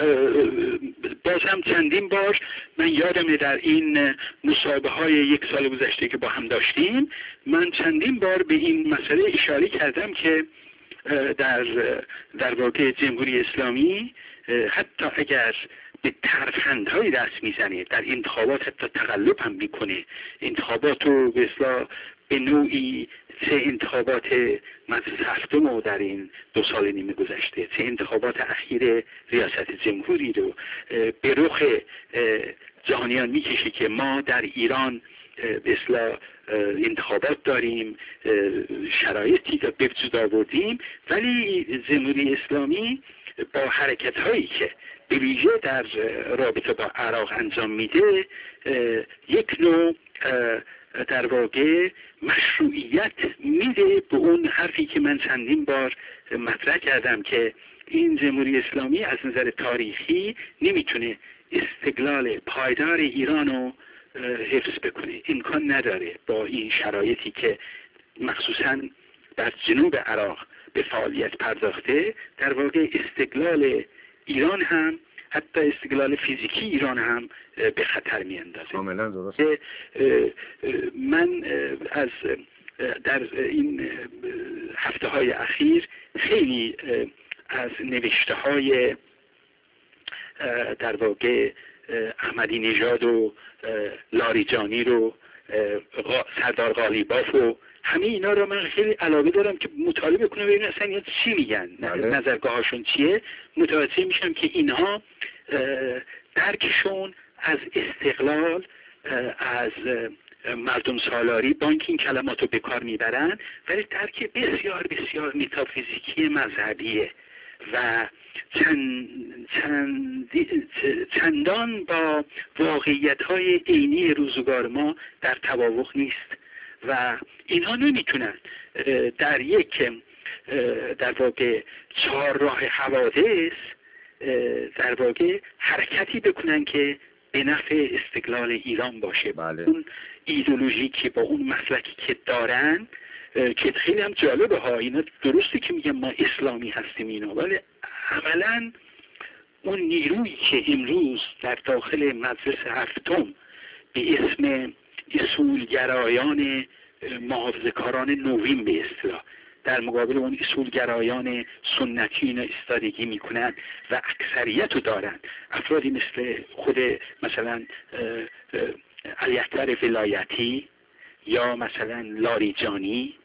باز هم چندین بار من یادمه در این مصاحبه های یک سال گذشته که با هم داشتیم، من چندین بار به این مسئله اشاره کردم که در در واقع جمهوری اسلامی حتی اگر به ترفندهای دست میزنه، در انتخابات حتی تقلب هم میکنه، انتخابات رو به اصطلاح به نوعی چه انتخابات مجلس هفتم رو در این دو سال نیمه گذشته، چه انتخابات اخیر ریاست جمهوری رو به رخ جهانیان میکشه که ما در ایران به اصطلاح انتخابات داریم، شرایطی که به وجود آوردیم، ولی جمهوری اسلامی با حرکت هایی که به ویژه در رابطه با عراق انجام میده یک نوع در واقع مشروعیت میده به اون حرفی که من چندین بار مطرح کردم که این جمهوری اسلامی از نظر تاریخی نمیتونه استقلال پایدار ایران رو حفظ بکنه، امکان نداره با این شرایطی که مخصوصا در جنوب عراق به فعالیت پرداخته. در واقع استقلال ایران هم، حتی استقلال فیزیکی ایران هم به خطر میاندازه. کاملا درست. من از در این هفته های اخیر خیلی از نوشته های در واقع احمدی نژاد و لاریجانی رو، سردار قالیباف و همه اینا رو من خیلی علاقه دارم که مطالعه کنم ببینم اصلا اینا چی میگن، نظرگاه هاشون چیه. متوجه میشم که اینها درکشون از استقلال، از مردم سالاری، بانک این کلمات رو به کار میبرن، ولی درک بسیار بسیار متافیزیکی مذهبیه و چند چند چندان با واقعیت های عینی روزگار ما در توافق نیست و اینها نمیتونن در یک در واقع چهار راه حوادث در واقع حرکتی بکنن که به نفع استقلال ایران باشه. بله. اون ایدئولوژی که با اون مسلکی که دارن که خیلی هم جالبه ها، اینا درسته که میگن ما اسلامی هستیم اینا، ولی عملا اون نیرویی که امروز در داخل مجلس هفتم به اسم اصولگرایان محافظه‌کاران نوین به اصطلاح در مقابل اون اصولگرایان سنتی اینا استادگی میکنن و اکثریت رو دارن، افرادی مثل خود مثلا علی اکبر ولایتی یا مثلا لاریجانی،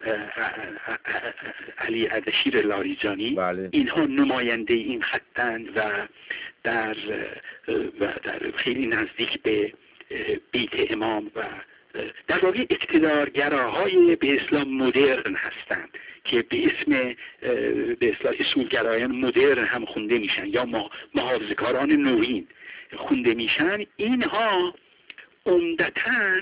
علی اردشیر لاریجانی. بله. اینها نماینده این خطن و در و در خیلی نزدیک به بیت امام و در واقع اقتدارگراهای به اسلام مدرن هستند که به اسم به اصطلاح اصولگرایان مدرن هم خونده میشن یا محافظه‌کاران نوین خونده میشن. اینها عمدتاً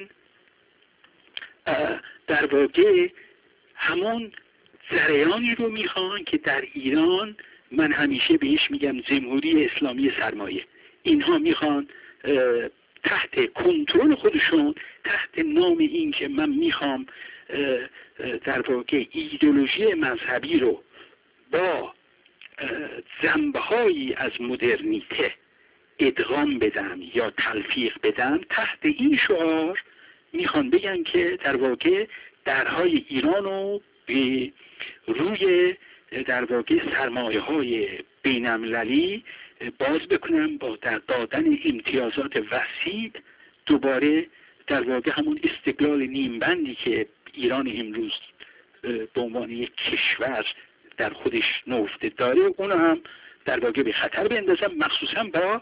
در واقع همون جریانی رو میخوان که در ایران من همیشه بهش میگم جمهوری اسلامی سرمایه. اینها میخوان تحت کنترل خودشون، تحت نام این که من میخوام در واقع ایدئولوژی مذهبی رو با جنبه‌هایی از مدرنیته ادغام بدم یا تلفیق بدم، تحت این شعار میخوان بگن که در واقع درهای ایران رو به روی در واقع سرمایه های بین المللی باز بکنن، با در دادن امتیازات وسیع دوباره در واقع همون استقلال نیمبندی که ایران امروز به عنوان یک کشور در خودش نهفته داره اون هم در واقع به خطر بندازن، مخصوصا با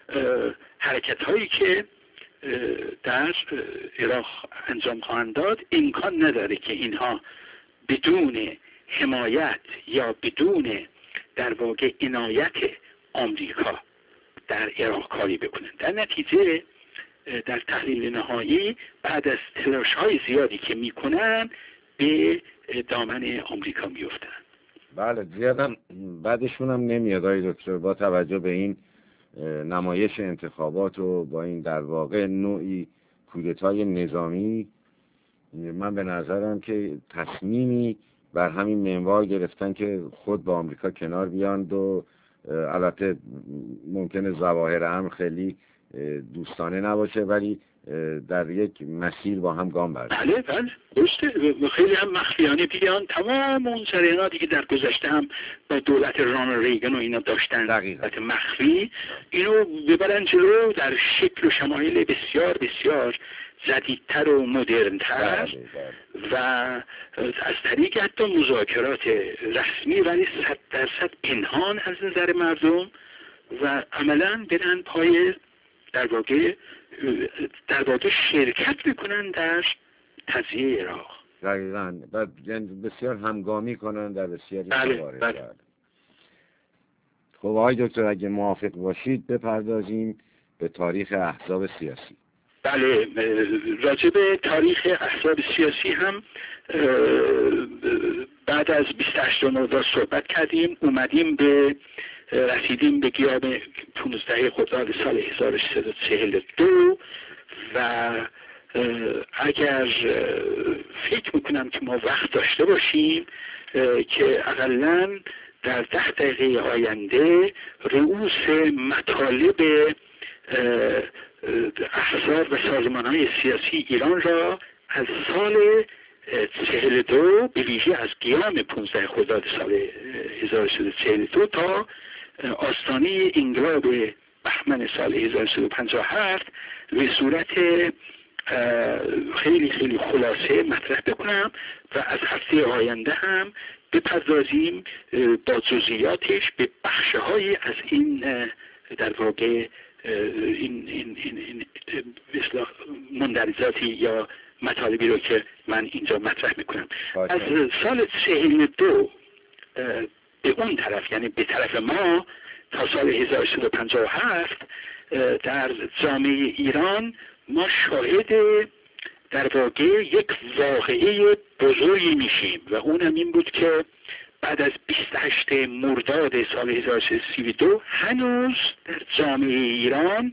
حرکت هایی که در عراق انجام خواهند داد امکان نداره که اینها بدون حمایت یا بدون در واقع عنایت آمریکا در عراق کاری بکنند. در نتیجه در تحلیل نهایی بعد از تلاش های زیادی که میکنن به دامن آمریکا میفتن. بله زیادم بعدشون هم نمیاد آقای دکتر، با توجه به این نمایش انتخابات و با این در واقع نوعی کودتای نظامی. من به نظرم که تصمیمی بر همین منوال گرفتن که خود با آمریکا کنار بیاند و البته ممکنه ظواهر هم خیلی دوستانه نباشه ولی در یک مسیر با هم گام بردارن. بله بله درسته، خیلی هم مخفیانه بیان. تمام اون جریاناتی که در گذشته هم با دولت رانالد ریگن و اینا داشتن دولت مخفی، اینو ببرن جلو در شکل و شمایل بسیار بسیار جدیدتر و مدرنتر و از طریق حتی مذاکرات رسمی ولی صد درصد پنهان از نظر مردم و عملا برن پای در واقع در واقع شرکت بکنن در تجزیه عراق. دقیقاً و بسیار همگامی کنن در بسیاری موارد. بله. خب آقای دکتر اگه موافق باشید بپردازیم به تاریخ احزاب سیاسی. بله، راجع به تاریخ احزاب سیاسی هم بعد از بیست و هشتم مرداد صحبت کردیم. اومدیم به رسیدیم به قیام پانزده خرداد سال هزار و سیصد و چهل و دو و اگر فکر میکنم که ما وقت داشته باشیم که اقلاً در ده دقیقه آینده رؤوس مطالب احزاب و سازمان‌های سیاسی ایران را از سال چهل و دو به ویژه از قیام پانزده خرداد سال هزار و سیصد و چهل و دو تا آستانه انقلاب بهمن سال هزار و سیصد و پنجاه و هفت به صورت خیلی خیلی خلاصه مطرح بکنم و از هفته آینده هم بپردازیم با جزئیاتش به بخش‌های از این در واقع این این این این مندرجاتی یا مطالبی رو که من اینجا مطرح میکنم. از سال چهل و دو به اون طرف یعنی به طرف ما تا سال هزار و سیصد و پنجاه و هفت در جامعه ایران ما شاهد در واقع یک واقعه بزرگی میشیم و اونم این بود که بعد از بیست و هشتم مرداد سال هزار و سیصد و سی و دو هنوز در جامعه ایران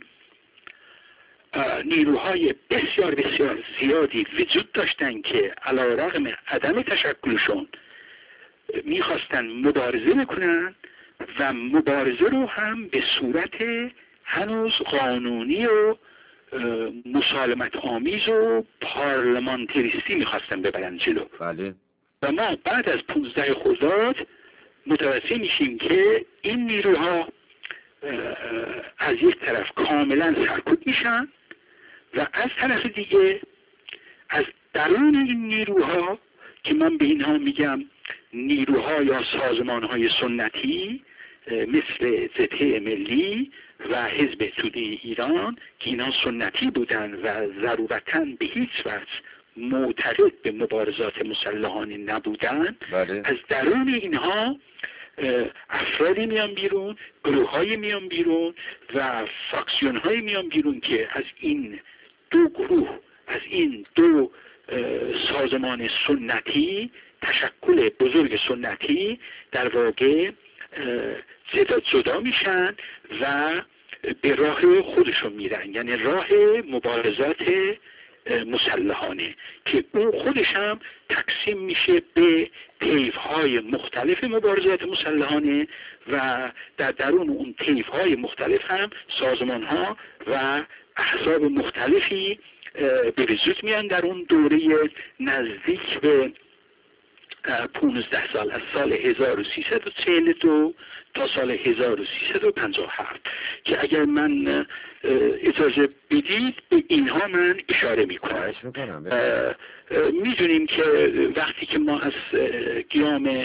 نیروهای بسیار بسیار زیادی وجود داشتن که علیرغم عدم تشکلشون میخواستن مبارزه بکنن و مبارزه رو هم به صورت هنوز قانونی و مسالمت آمیز و پارلمانتریستی میخواستن ببرن جلو. بله. و ما بعد از پانزده خرداد متوجه میشیم که این نیروها از یک طرف کاملا سرکوب میشن و از طرف دیگه از درون این نیروها که من به اینها میگم نیروها یا سازمانهای سنتی مثل جبهه ملی و حزب توده ایران که اینا سنتی بودن و ضرورتاً به هیچ وجه معترض به مبارزات مسلحانه نبودن. بله. از درون اینها افرادی میان بیرون، گروه های میان بیرون و فاکسیون های میان بیرون که از این دو گروه از این دو سازمان سنتی تشکل بزرگ سنتی در واقع جدا جدا میشن و به راه خودشون میرن، یعنی راه مبارزات مسلحانه که اون خودش هم تقسیم میشه به طیف‌های مختلف مبارزات مسلحانه و در درون اون طیف‌های مختلف هم سازمان‌ها و احزاب مختلفی به وجود میان در اون دوره نزدیک به پانزده سال از سال هزار و سیصد و چهل و دو تا سال هزار و سیصد و پنجاه و هفت که اگر من اجازه بدید به اینها من اشاره میکنم. میکنم میدونیم که وقتی که ما از قیام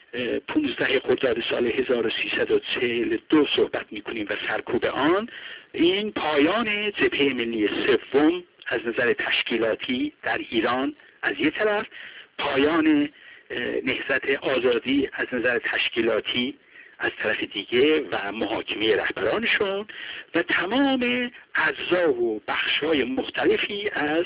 پانزده خرداد سال هزار و سیصد و چهل و دو صحبت میکنیم و سرکوب آن، این پایان جبهه ملی سوم از نظر تشکیلاتی در ایران از یک طرف، پایان نهضت آزادی از نظر تشکیلاتی از طرف دیگه و محاکمه رهبرانشون و تمام اجزا و بخش‌های مختلفی از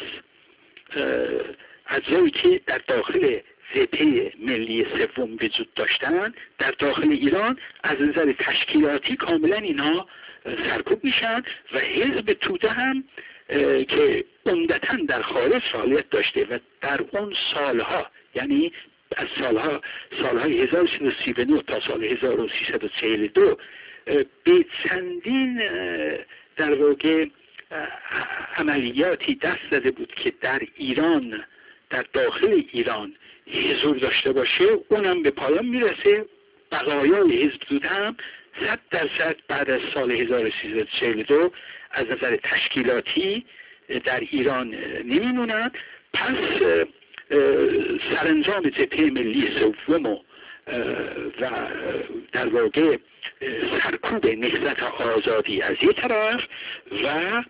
اجزایی که در داخل جبهه ملی سوم وجود داشتن در داخل ایران از نظر تشکیلاتی کاملا اینا سرکوب میشن و حزب توده هم که عمدتاً در خارج فعالیت داشته و در اون سالها، یعنی از سالها سالهای هزار و سیصد و سی و نه تا سال هزار و سیصد و چهل و دو به چندین در واقع عملیاتی دست زده بود که در ایران، در داخل ایران حضور داشته باشه، اونم به پایان میرسه. بقایای حزب توده هم صد درصد بعد از سال هزار و سیصد و چهل و دو از نظر تشکیلاتی در ایران نمیمونند. پس سرانجام جبهه ملی سوم و در واقع سرکوب نهضت آزادی از یک طرف و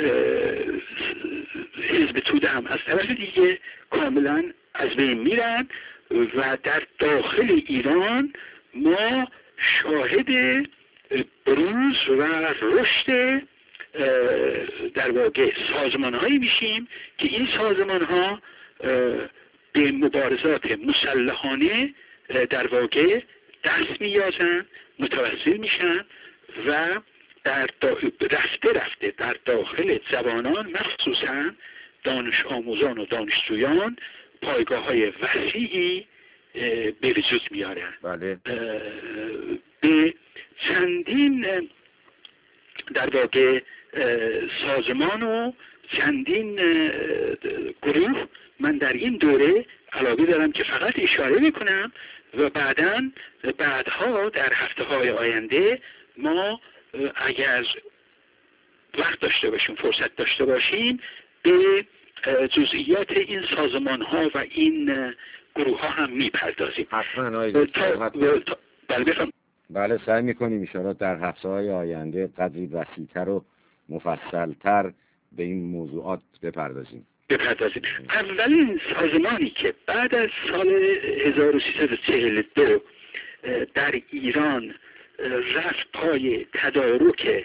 حزب توده هم از طرف دیگه کاملا از بین میرن و در داخل ایران ما شاهد بروز و رشد در واقع سازمان هایی میشیم که این سازمان ها به مبارزات مسلحانه در واقع دست میازن، متوسل میشن و در رفته رفته در داخل جوانان مخصوصا دانش آموزان و دانشجویان پایگاه های وسیعی به وجود میارن. بله. به چندین در واقع سازمان و چندین گروه من در این دوره علاقه دارم که فقط اشاره بکنم و بعداً بعدها در هفته های آینده ما اگر وقت داشته باشیم، فرصت داشته باشیم، به جزئیات این سازمان ها و این گروه ها هم میپردازیم. حتما آیده تا... بله بفهم. بله سعی میکنیم اشارات در هفته های آینده قدری وسیع‌تر و مفصل‌تر به این موضوعات بپردازیم. بپردازیم. اولین سازمانی که بعد از سال هزار و سیصد و چهل و دو در ایران رفت پای تدارک،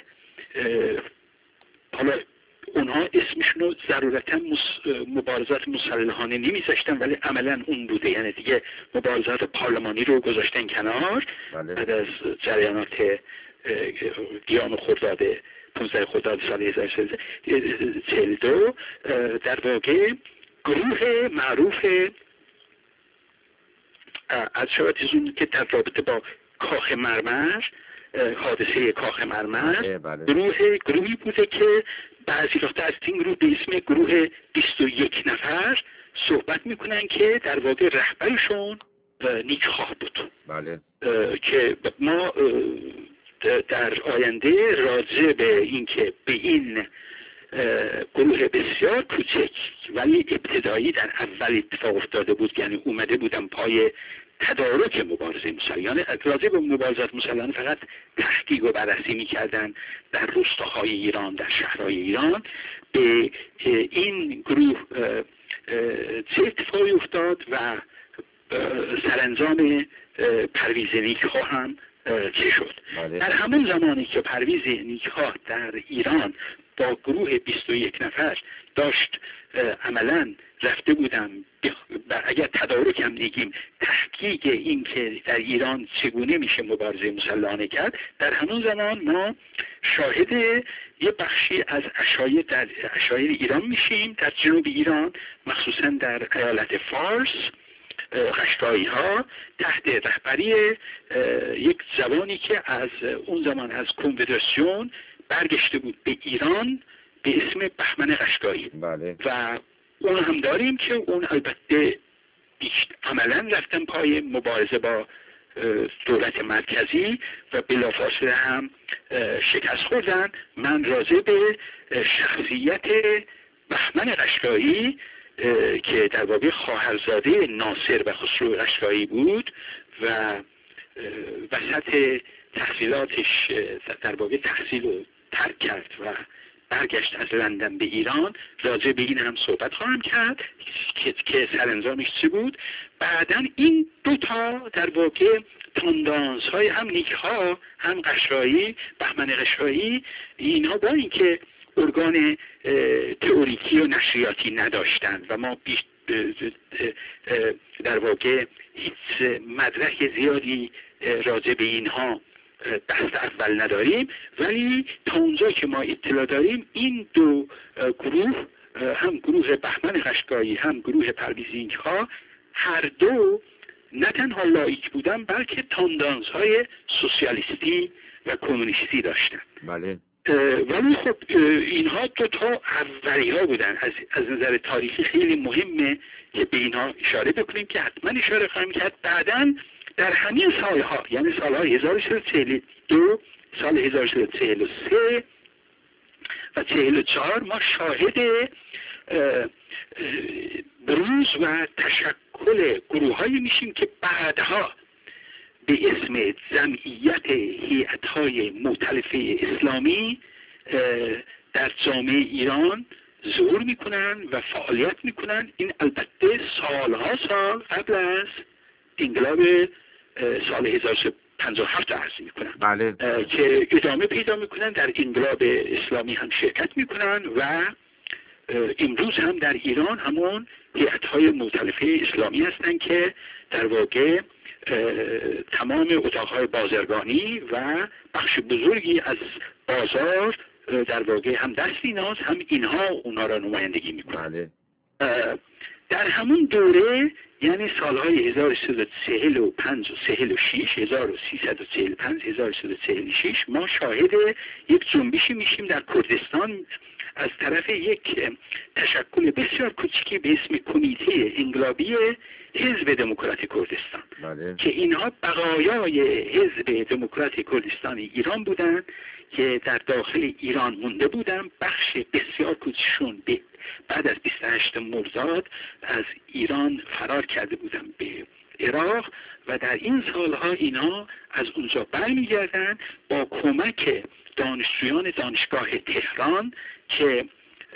حالا اونها اسمشونو ضرورتا مبارزات مسلحانه نمیذاشتن ولی عملا اون بوده، یعنی دیگه مبارزات پارلمانی رو گذاشتن کنار. بله. بعد از جریانات قیام خرداد پانزده خرداد سال هزار و سیصد و چهل و دو در واقع گروه معروف از شباتیزون که در رابطه با کاخ مرمر، حادثه کاخ مرمر، بله. گروه گروهی بوده که بعضی وقتا از این گروه به اسم گروه بیست و یک نفر صحبت میکنن که در واقع رهبرشون نیکخواه بود. بله. که ما در آینده راجع به این که به این گروه بسیار کوچک ولی ابتدایی در اول اتفاق افتاده بود، یعنی اومده بودن پای تدارک مبارزه مسلحانه، راجع به مبارزات مسلحانه فقط تحقیق و بررسی می‌کردن در روستاهای ایران، در شهرهای ایران. به این گروه چه اتفاقی افتاد و سرانجام پرویز نیکخواه هم چه شد؟ بله. در همون زمانی که پرویز نیکخواه در ایران با گروه بیست و یک نفر داشت عملا رفته بودم اگر تدارک هم نگیم تحقیق این که در ایران چگونه میشه مبارزه مسلحانه کرد، در همون زمان ما شاهد یه بخشی از عشایر در عشایر ایران میشیم، در جنوب ایران مخصوصا در ایالت فارس، قشقایی ها تحت رهبری یک جوانی که از اون زمان از کنفدراسیون برگشته بود به ایران به اسم بهمن قشقایی. بله. و اون هم داریم که اون البته بیشتر عملا رفتن پای مبارزه با دولت مرکزی و بلافاصله هم شکست خوردن. من راجع به شخصیت بهمن قشقایی که در واقع خواهرزاده ناصر و خسرو قشقایی بود و وسط تحصیلاتش در واقع تحصیل رو ترک کرد و برگشت از لندن به ایران. راجع به این هم صحبت خواهم کرد که, که سرانجامش چه بود. بعداً این دو تا در واقع تندانس های هم نیک‌ها هم قشایی، بهمن قشایی، اینها با اینکه ارگان تئوریکی و نشریاتی نداشتند و ما بیش در واقع هیچ مدرک زیادی راجع به اینها دست اول نداریم، ولی تا اونجا که ما اطلاع داریم این دو گروه، هم گروه بهمن قشقایی هم گروه پرویز ها، هر دو نه تنها لایک بودن بلکه تاندانس های سوسیالیستی و کمونیستی داشتن. بله. ولی خب اینها دو تا اولی ها بودن. از, از نظر تاریخی خیلی مهمه که به اینها اشاره بکنیم که حتما اشاره خواهیم کرد بعداً در همین سالها، یعنی سالهای هزار و سیصد و چهل و دو، سال هزار و سیصد و چهل و سه و چهل و چهار ما شاهد بروز و تشکل گروه هایی میشیم که بعدها به اسم جمعیت هیئت‌های مؤتلفه اسلامی در جامعه ایران ظهور میکنن و فعالیت میکنن. این البته سالها سال قبل از انقلاب سال هزار و سیصد و پنجاه و هفت عرض میکنن. بله. که ادامه پیدا میکنن، در انقلاب اسلامی هم شرکت میکنن و امروز هم در ایران همون هیئت‌های مؤتلفه اسلامی هستند که در واقع تمام اتاقهای بازرگانی و بخش بزرگی از بازار در واقع هم دست ایناست، هم اینها اونا را نمایندگی میکنن. بله. در همون دوره یعنی سالهای هزار و سیصد و چهل و پنج و چهل و شش، هزار و سیصد و چهل و پنج هزار و سیصد و چهل و شش ما شاهد یک جنبشی میشیم در کردستان از طرف یک تشکل بسیار کوچکی به اسم کمیته انقلابی حزب دموکرات کردستان. بله. که اینها بقایای حزب دموکرات کردستان ایران بودند که در داخل ایران مونده بودند. بخش بسیار کوچشون بعد از بیست و هشتم مرداد از ایران فرار کرده بودند به عراق و در این سالها اینا از اونجا برمیگردن با کمک دانشجویان دانشگاه تهران که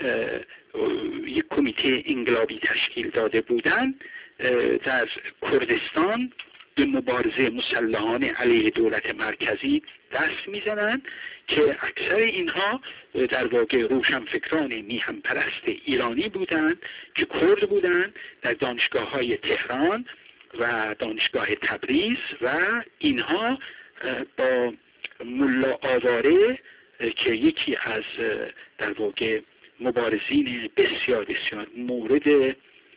یک کمیته انقلابی تشکیل داده بودند در کردستان به مبارزه مسلحانه علیه دولت مرکزی دست میزنند که اکثر اینها در واقع روشنفکران میهم پرست ایرانی بودند که کرد بودند در دانشگاه های تهران و دانشگاه تبریز و اینها با ملا آواره که یکی از در واقع مبارزین بسیار بسیار مورد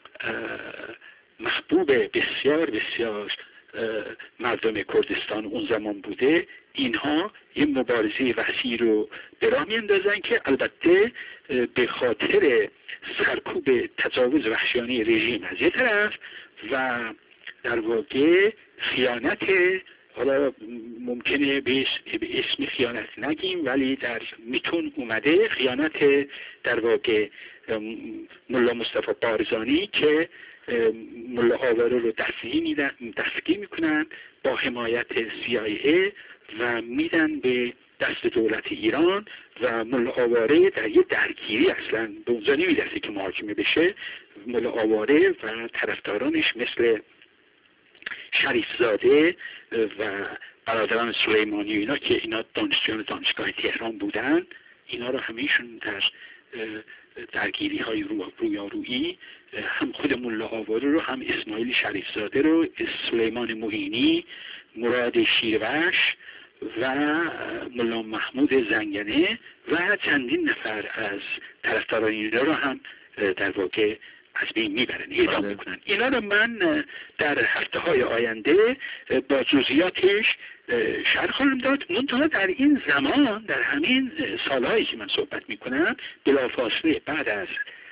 محبوب بسیار بسیار مردم کردستان اون زمان بوده، اینها یه مبارزه وسیع رو به راه میاندازن که البته به خاطر سرکوب تجاوز وحشیانه رژیم از یه طرف و در واقع خیانت، حالا ممکنه به اسم خیانت نگیم ولی در میتون اومده خیانت در واقع ملا مصطفی بارزانی که ملا آواره رو دستگیر میکنن با حمایت سی آی ای و میدن به دست دولت ایران و ملا آواره در یه درگیری اصلا به اونجا نمیدسته که محاکمه بشه. ملا آواره و طرفدارانش مثل شریفزاده و برادران سلیمانی اینا که اینا دانشجویان دانشگاه تهران بودن، اینا رو همیشون در درگیری های رو رویارویی هم خود ملا آواره رو هم اسماعیل شریفزاده رو، سلیمان معینی، مراد شیروش و ملا محمود زنگنه و چندین نفر از طرفداران اینا رو هم در واقع از بین میبرن، اعدام میکنن. اینا رو من در هفته های آینده با جزئیاتش شرح خواهم داد. منتها در این زمان در همین سالهایی که من صحبت میکنم بلافاصله بعد از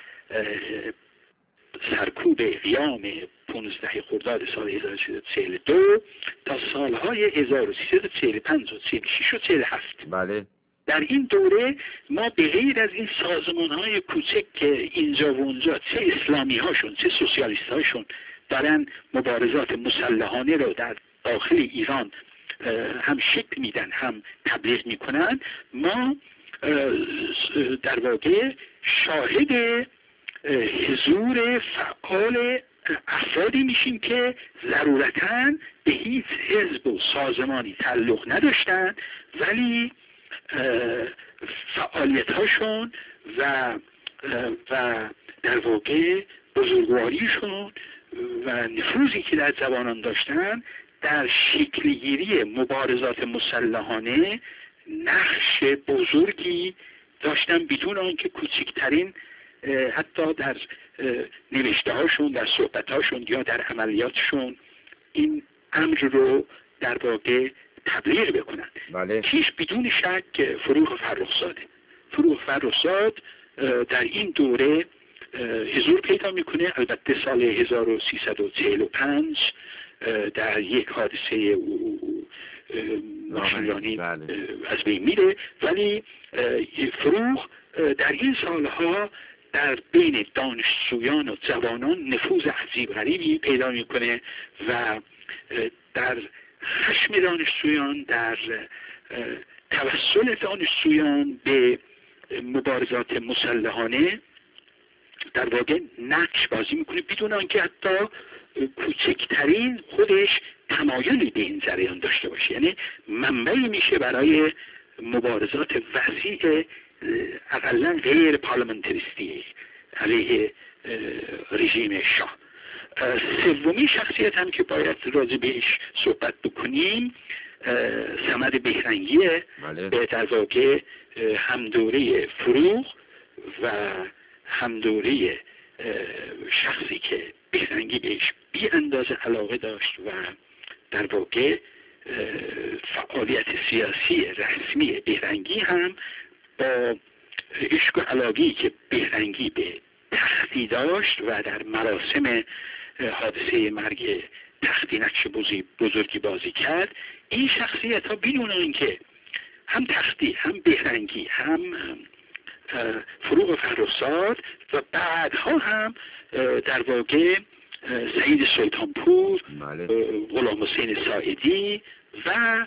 سرکوب قیام پانزده خرداد سال هزار و سیصد و چهل و دو تا سالهای هزار و سیصد و چهل و پنج و چهل و شش و چهل و هفت، بله، در این دوره ما به غیر از این سازمان های کوچک که اینجا و اونجا چه اسلامی هاشون چه سوسیالیست هاشون دارن مبارزات مسلحانه رو در داخل ایران هم شکل میدن هم تبلیغ میکنن، ما در واقع شاهد حضور فعال افرادی میشیم که ضرورتاً به هیچ حزب و سازمانی تعلق نداشتن، ولی فعالیت هاشون و و در واقع بزرگواریشون و نفوذی که در زبانان داشتن در شکلگیری مبارزات مسلحانه نقش بزرگی داشتن، بدون آنکه کوچکترین حتی در نوشته هاشون، در صحبت هاشون یا در عملیاتشون این امر رو در واقع تبلیغ بکنن. بله. کیش بدون شک فروغ فرخزاده. فروغ فرخزاد در این دوره حضور پیدا میکنه، البته سال هزار و سیصد و چهل و پنج در یک حادثه ماشینرانی از بین میره، ولی فروغ در این سالها در بین دانشجویان و جوانان نفوذ عجیب غریبی پیدا میکنه و در خشم دانشجویان، در توسل دانشجویان به مبارزات مسلحانه در واقع نقش بازی میکنه، بدون آنکه حتی کوچکترین خودش تمایلی به این جریان داشته باشه. یعنی منبعی میشه برای مبارزات وسیع اقلا غیر پارلمانتریستی علیه رژیم شاه. سومین شخصیت هم که باید راجع بهش صحبت بکنیم صمد بهرنگیه. به در واقع هم دوره فروغ و هم دوره شخصی که بهرنگی بهش بی اندازه علاقه داشت و در واقع فعالیت سیاسی رسمی بهرنگی هم با عشق و علاقه‌ای که بهرنگی به تختی داشت و در مراسم حادثه مرگ تختی نقش بزرگی بازی کرد، این شخصیت ها بدون اینکه هم تختی هم بهرنگی هم فروغ فرخزاد و بعدها هم در واقع سعید سلطانپور، غلام حسین ساعدی و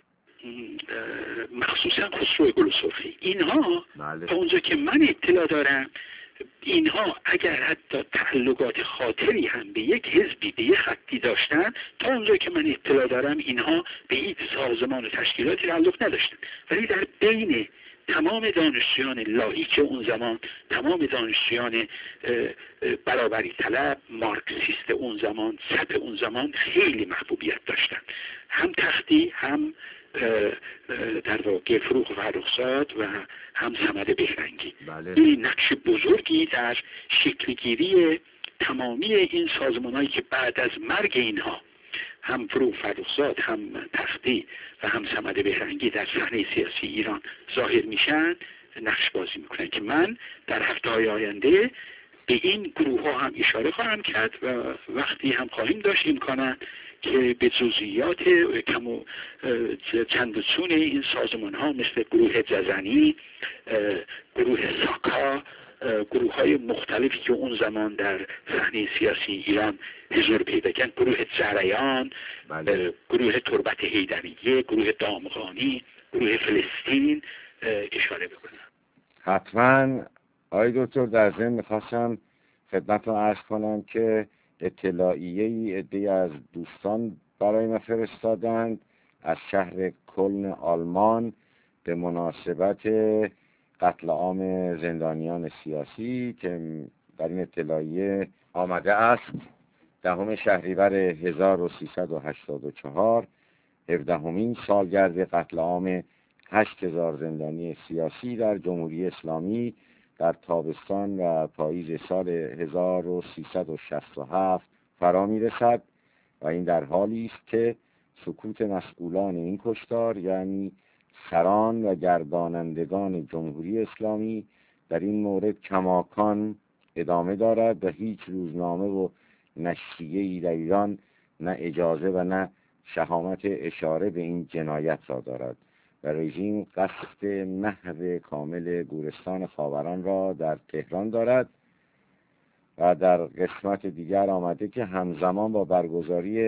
مخصوصا خسرو گل سرخی، اینها تا اونجا که من اطلاع دارم اینها اگر حتی تعلقات خاطری هم به یک حزبی به یک خطی داشتن، تا اونجا که من اطلاع دارم اینها به هیچ سازمان و تشکیلاتی تعلق نداشتن، ولی در بین تمام دانشجویان لاییک اون زمان، تمام دانشجویان برابری طلب، مارکسیست اون زمان، چپ اون زمان خیلی محبوبیت داشتن. هم تختی، هم در واقع فروغ فرخزاد و هم صمد بهرنگی. بله. این نقش بزرگی در شکلگیری تمامی این سازمان‌هایی که بعد از مرگ اینها هم فروغ فرخزاد، هم تختی و هم صمد بهرنگی در صحنه سیاسی ایران ظاهر میشن، نقش بازی میکنن که من در هفته‌های آینده به این گروه ها هم اشاره خواهم کرد و وقتی هم خواهیم داشت امکاناً که به جزئیات کم و چند و چون این سازمان ها مثل گروه جزنی، گروه ساکا، گروه های مختلفی که اون زمان در صحنه سیاسی ایران حضور پیدا کردن، گروه جریان، بله. گروه تربت حیدریه، گروه دامغانی، گروه فلسطین اشاره بکنم. حتما آقای دکتر در ضمن میخواستم خدمتتون عرض کنم که اطلاعیه‌ای عده‌ای از دوستان برای ما فرستادند از شهر کلن آلمان به مناسبت قتل عام زندانیان سیاسی که در این اطلاعیه آمده است دهم شهریور هزار و سیصد و هشتاد و چهار هفدهمین سالگرد قتل عام هشت هزار زندانی سیاسی در جمهوری اسلامی در تابستان و پاییز سال هزار و سیصد و شصت و هفت فرا می‌رسد و این در حالی است که سکوت مسئولان این کشتار یعنی سران و گردانندگان جمهوری اسلامی در این مورد کماکان ادامه دارد و هیچ روزنامه و نشریه‌ای در ایران نه اجازه و نه شهامت اشاره به این جنایت را دارد و رژیم قصد محو کامل گورستان خاوران را در تهران دارد. و در قسمت دیگر آمده که همزمان با برگزاری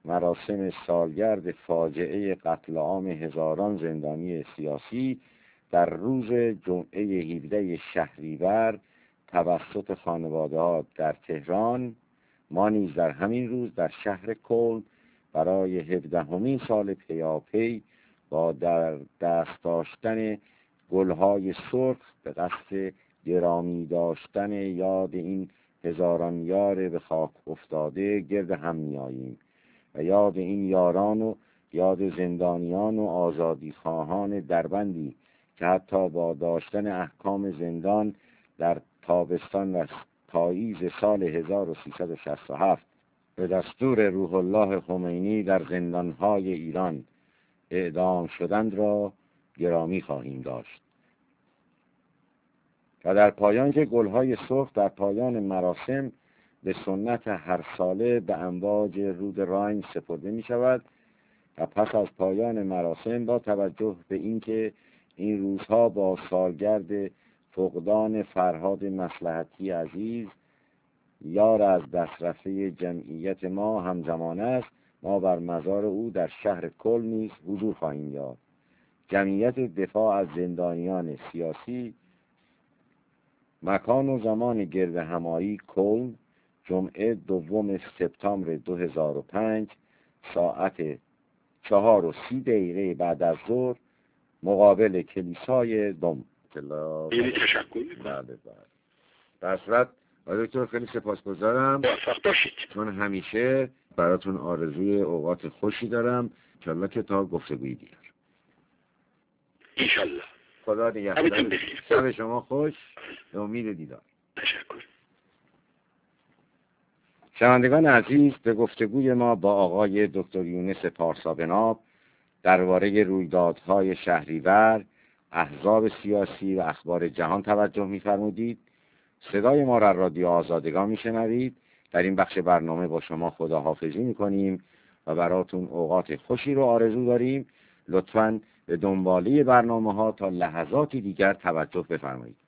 مراسم سالگرد فاجعه قتل عام هزاران زندانی سیاسی در روز جمعه هفدهم شهریور توسط خانواده‌ها در تهران، ما نیز در همین روز در شهر کلن برای هفدهمین سال پیاپی با در دست داشتن گلهای سرخ به قصد گرامی داشتن یاد این هزاران یار به خاک افتاده گرد هم می‌آییم و یاد این یاران و یاد زندانیان و آزادی خواهان دربندی که حتی با داشتن احکام زندان در تابستان و پاییز سال هزار و سیصد و شصت و هفت به دستور روح الله خمینی در زندانهای ایران اعدام شدند را گرامی خواهیم داشت. و در پایان که گلهای سرخ در پایان مراسم به سنت هر ساله به امواج رود راین سپرده می شود و پس از پایان مراسم با توجه به اینکه این روزها با سالگرد فقدان فرهاد مصلحتی عزیز یار از دست رفته جمعیت ما همزمان است، ما بر مزار او در شهر کلن نیز حضور خواهیم یافت. جمعیت دفاع از زندانیان سیاسی، مکان و زمان گرد همایی کلن، جمعه دوم سپتامبر دو هزار و پنج ساعت چهار و سی دقیقه بعد از ظهر مقابل کلیسای دم. خیلی تشکر. بله بله. در صورت دکتر خیلی سپاسگزارم. موفق باشید. چون همیشه براتون آرزوی اوقات خوشی دارم. انشالله که تا گفتگویی دیگر. انشالله. خدا نگهدار. شبتون بخیر. شب شما خوش. به امید دیدار. تشکر. شنوندگان عزیز، به گفتگوی ما با آقای دکتر یونس پارسابناب درباره رویدادهای شهریور، احزاب سیاسی و اخبار جهان توجه می‌فرمودید. صدای ما را رادیو آزادگان میشنوید. در این بخش برنامه با شما خداحافظی میکنیم و براتون اوقات خوشی رو آرزو داریم. لطفاً به دنباله برنامه ها تا لحظاتی دیگر توجه بفرمایید.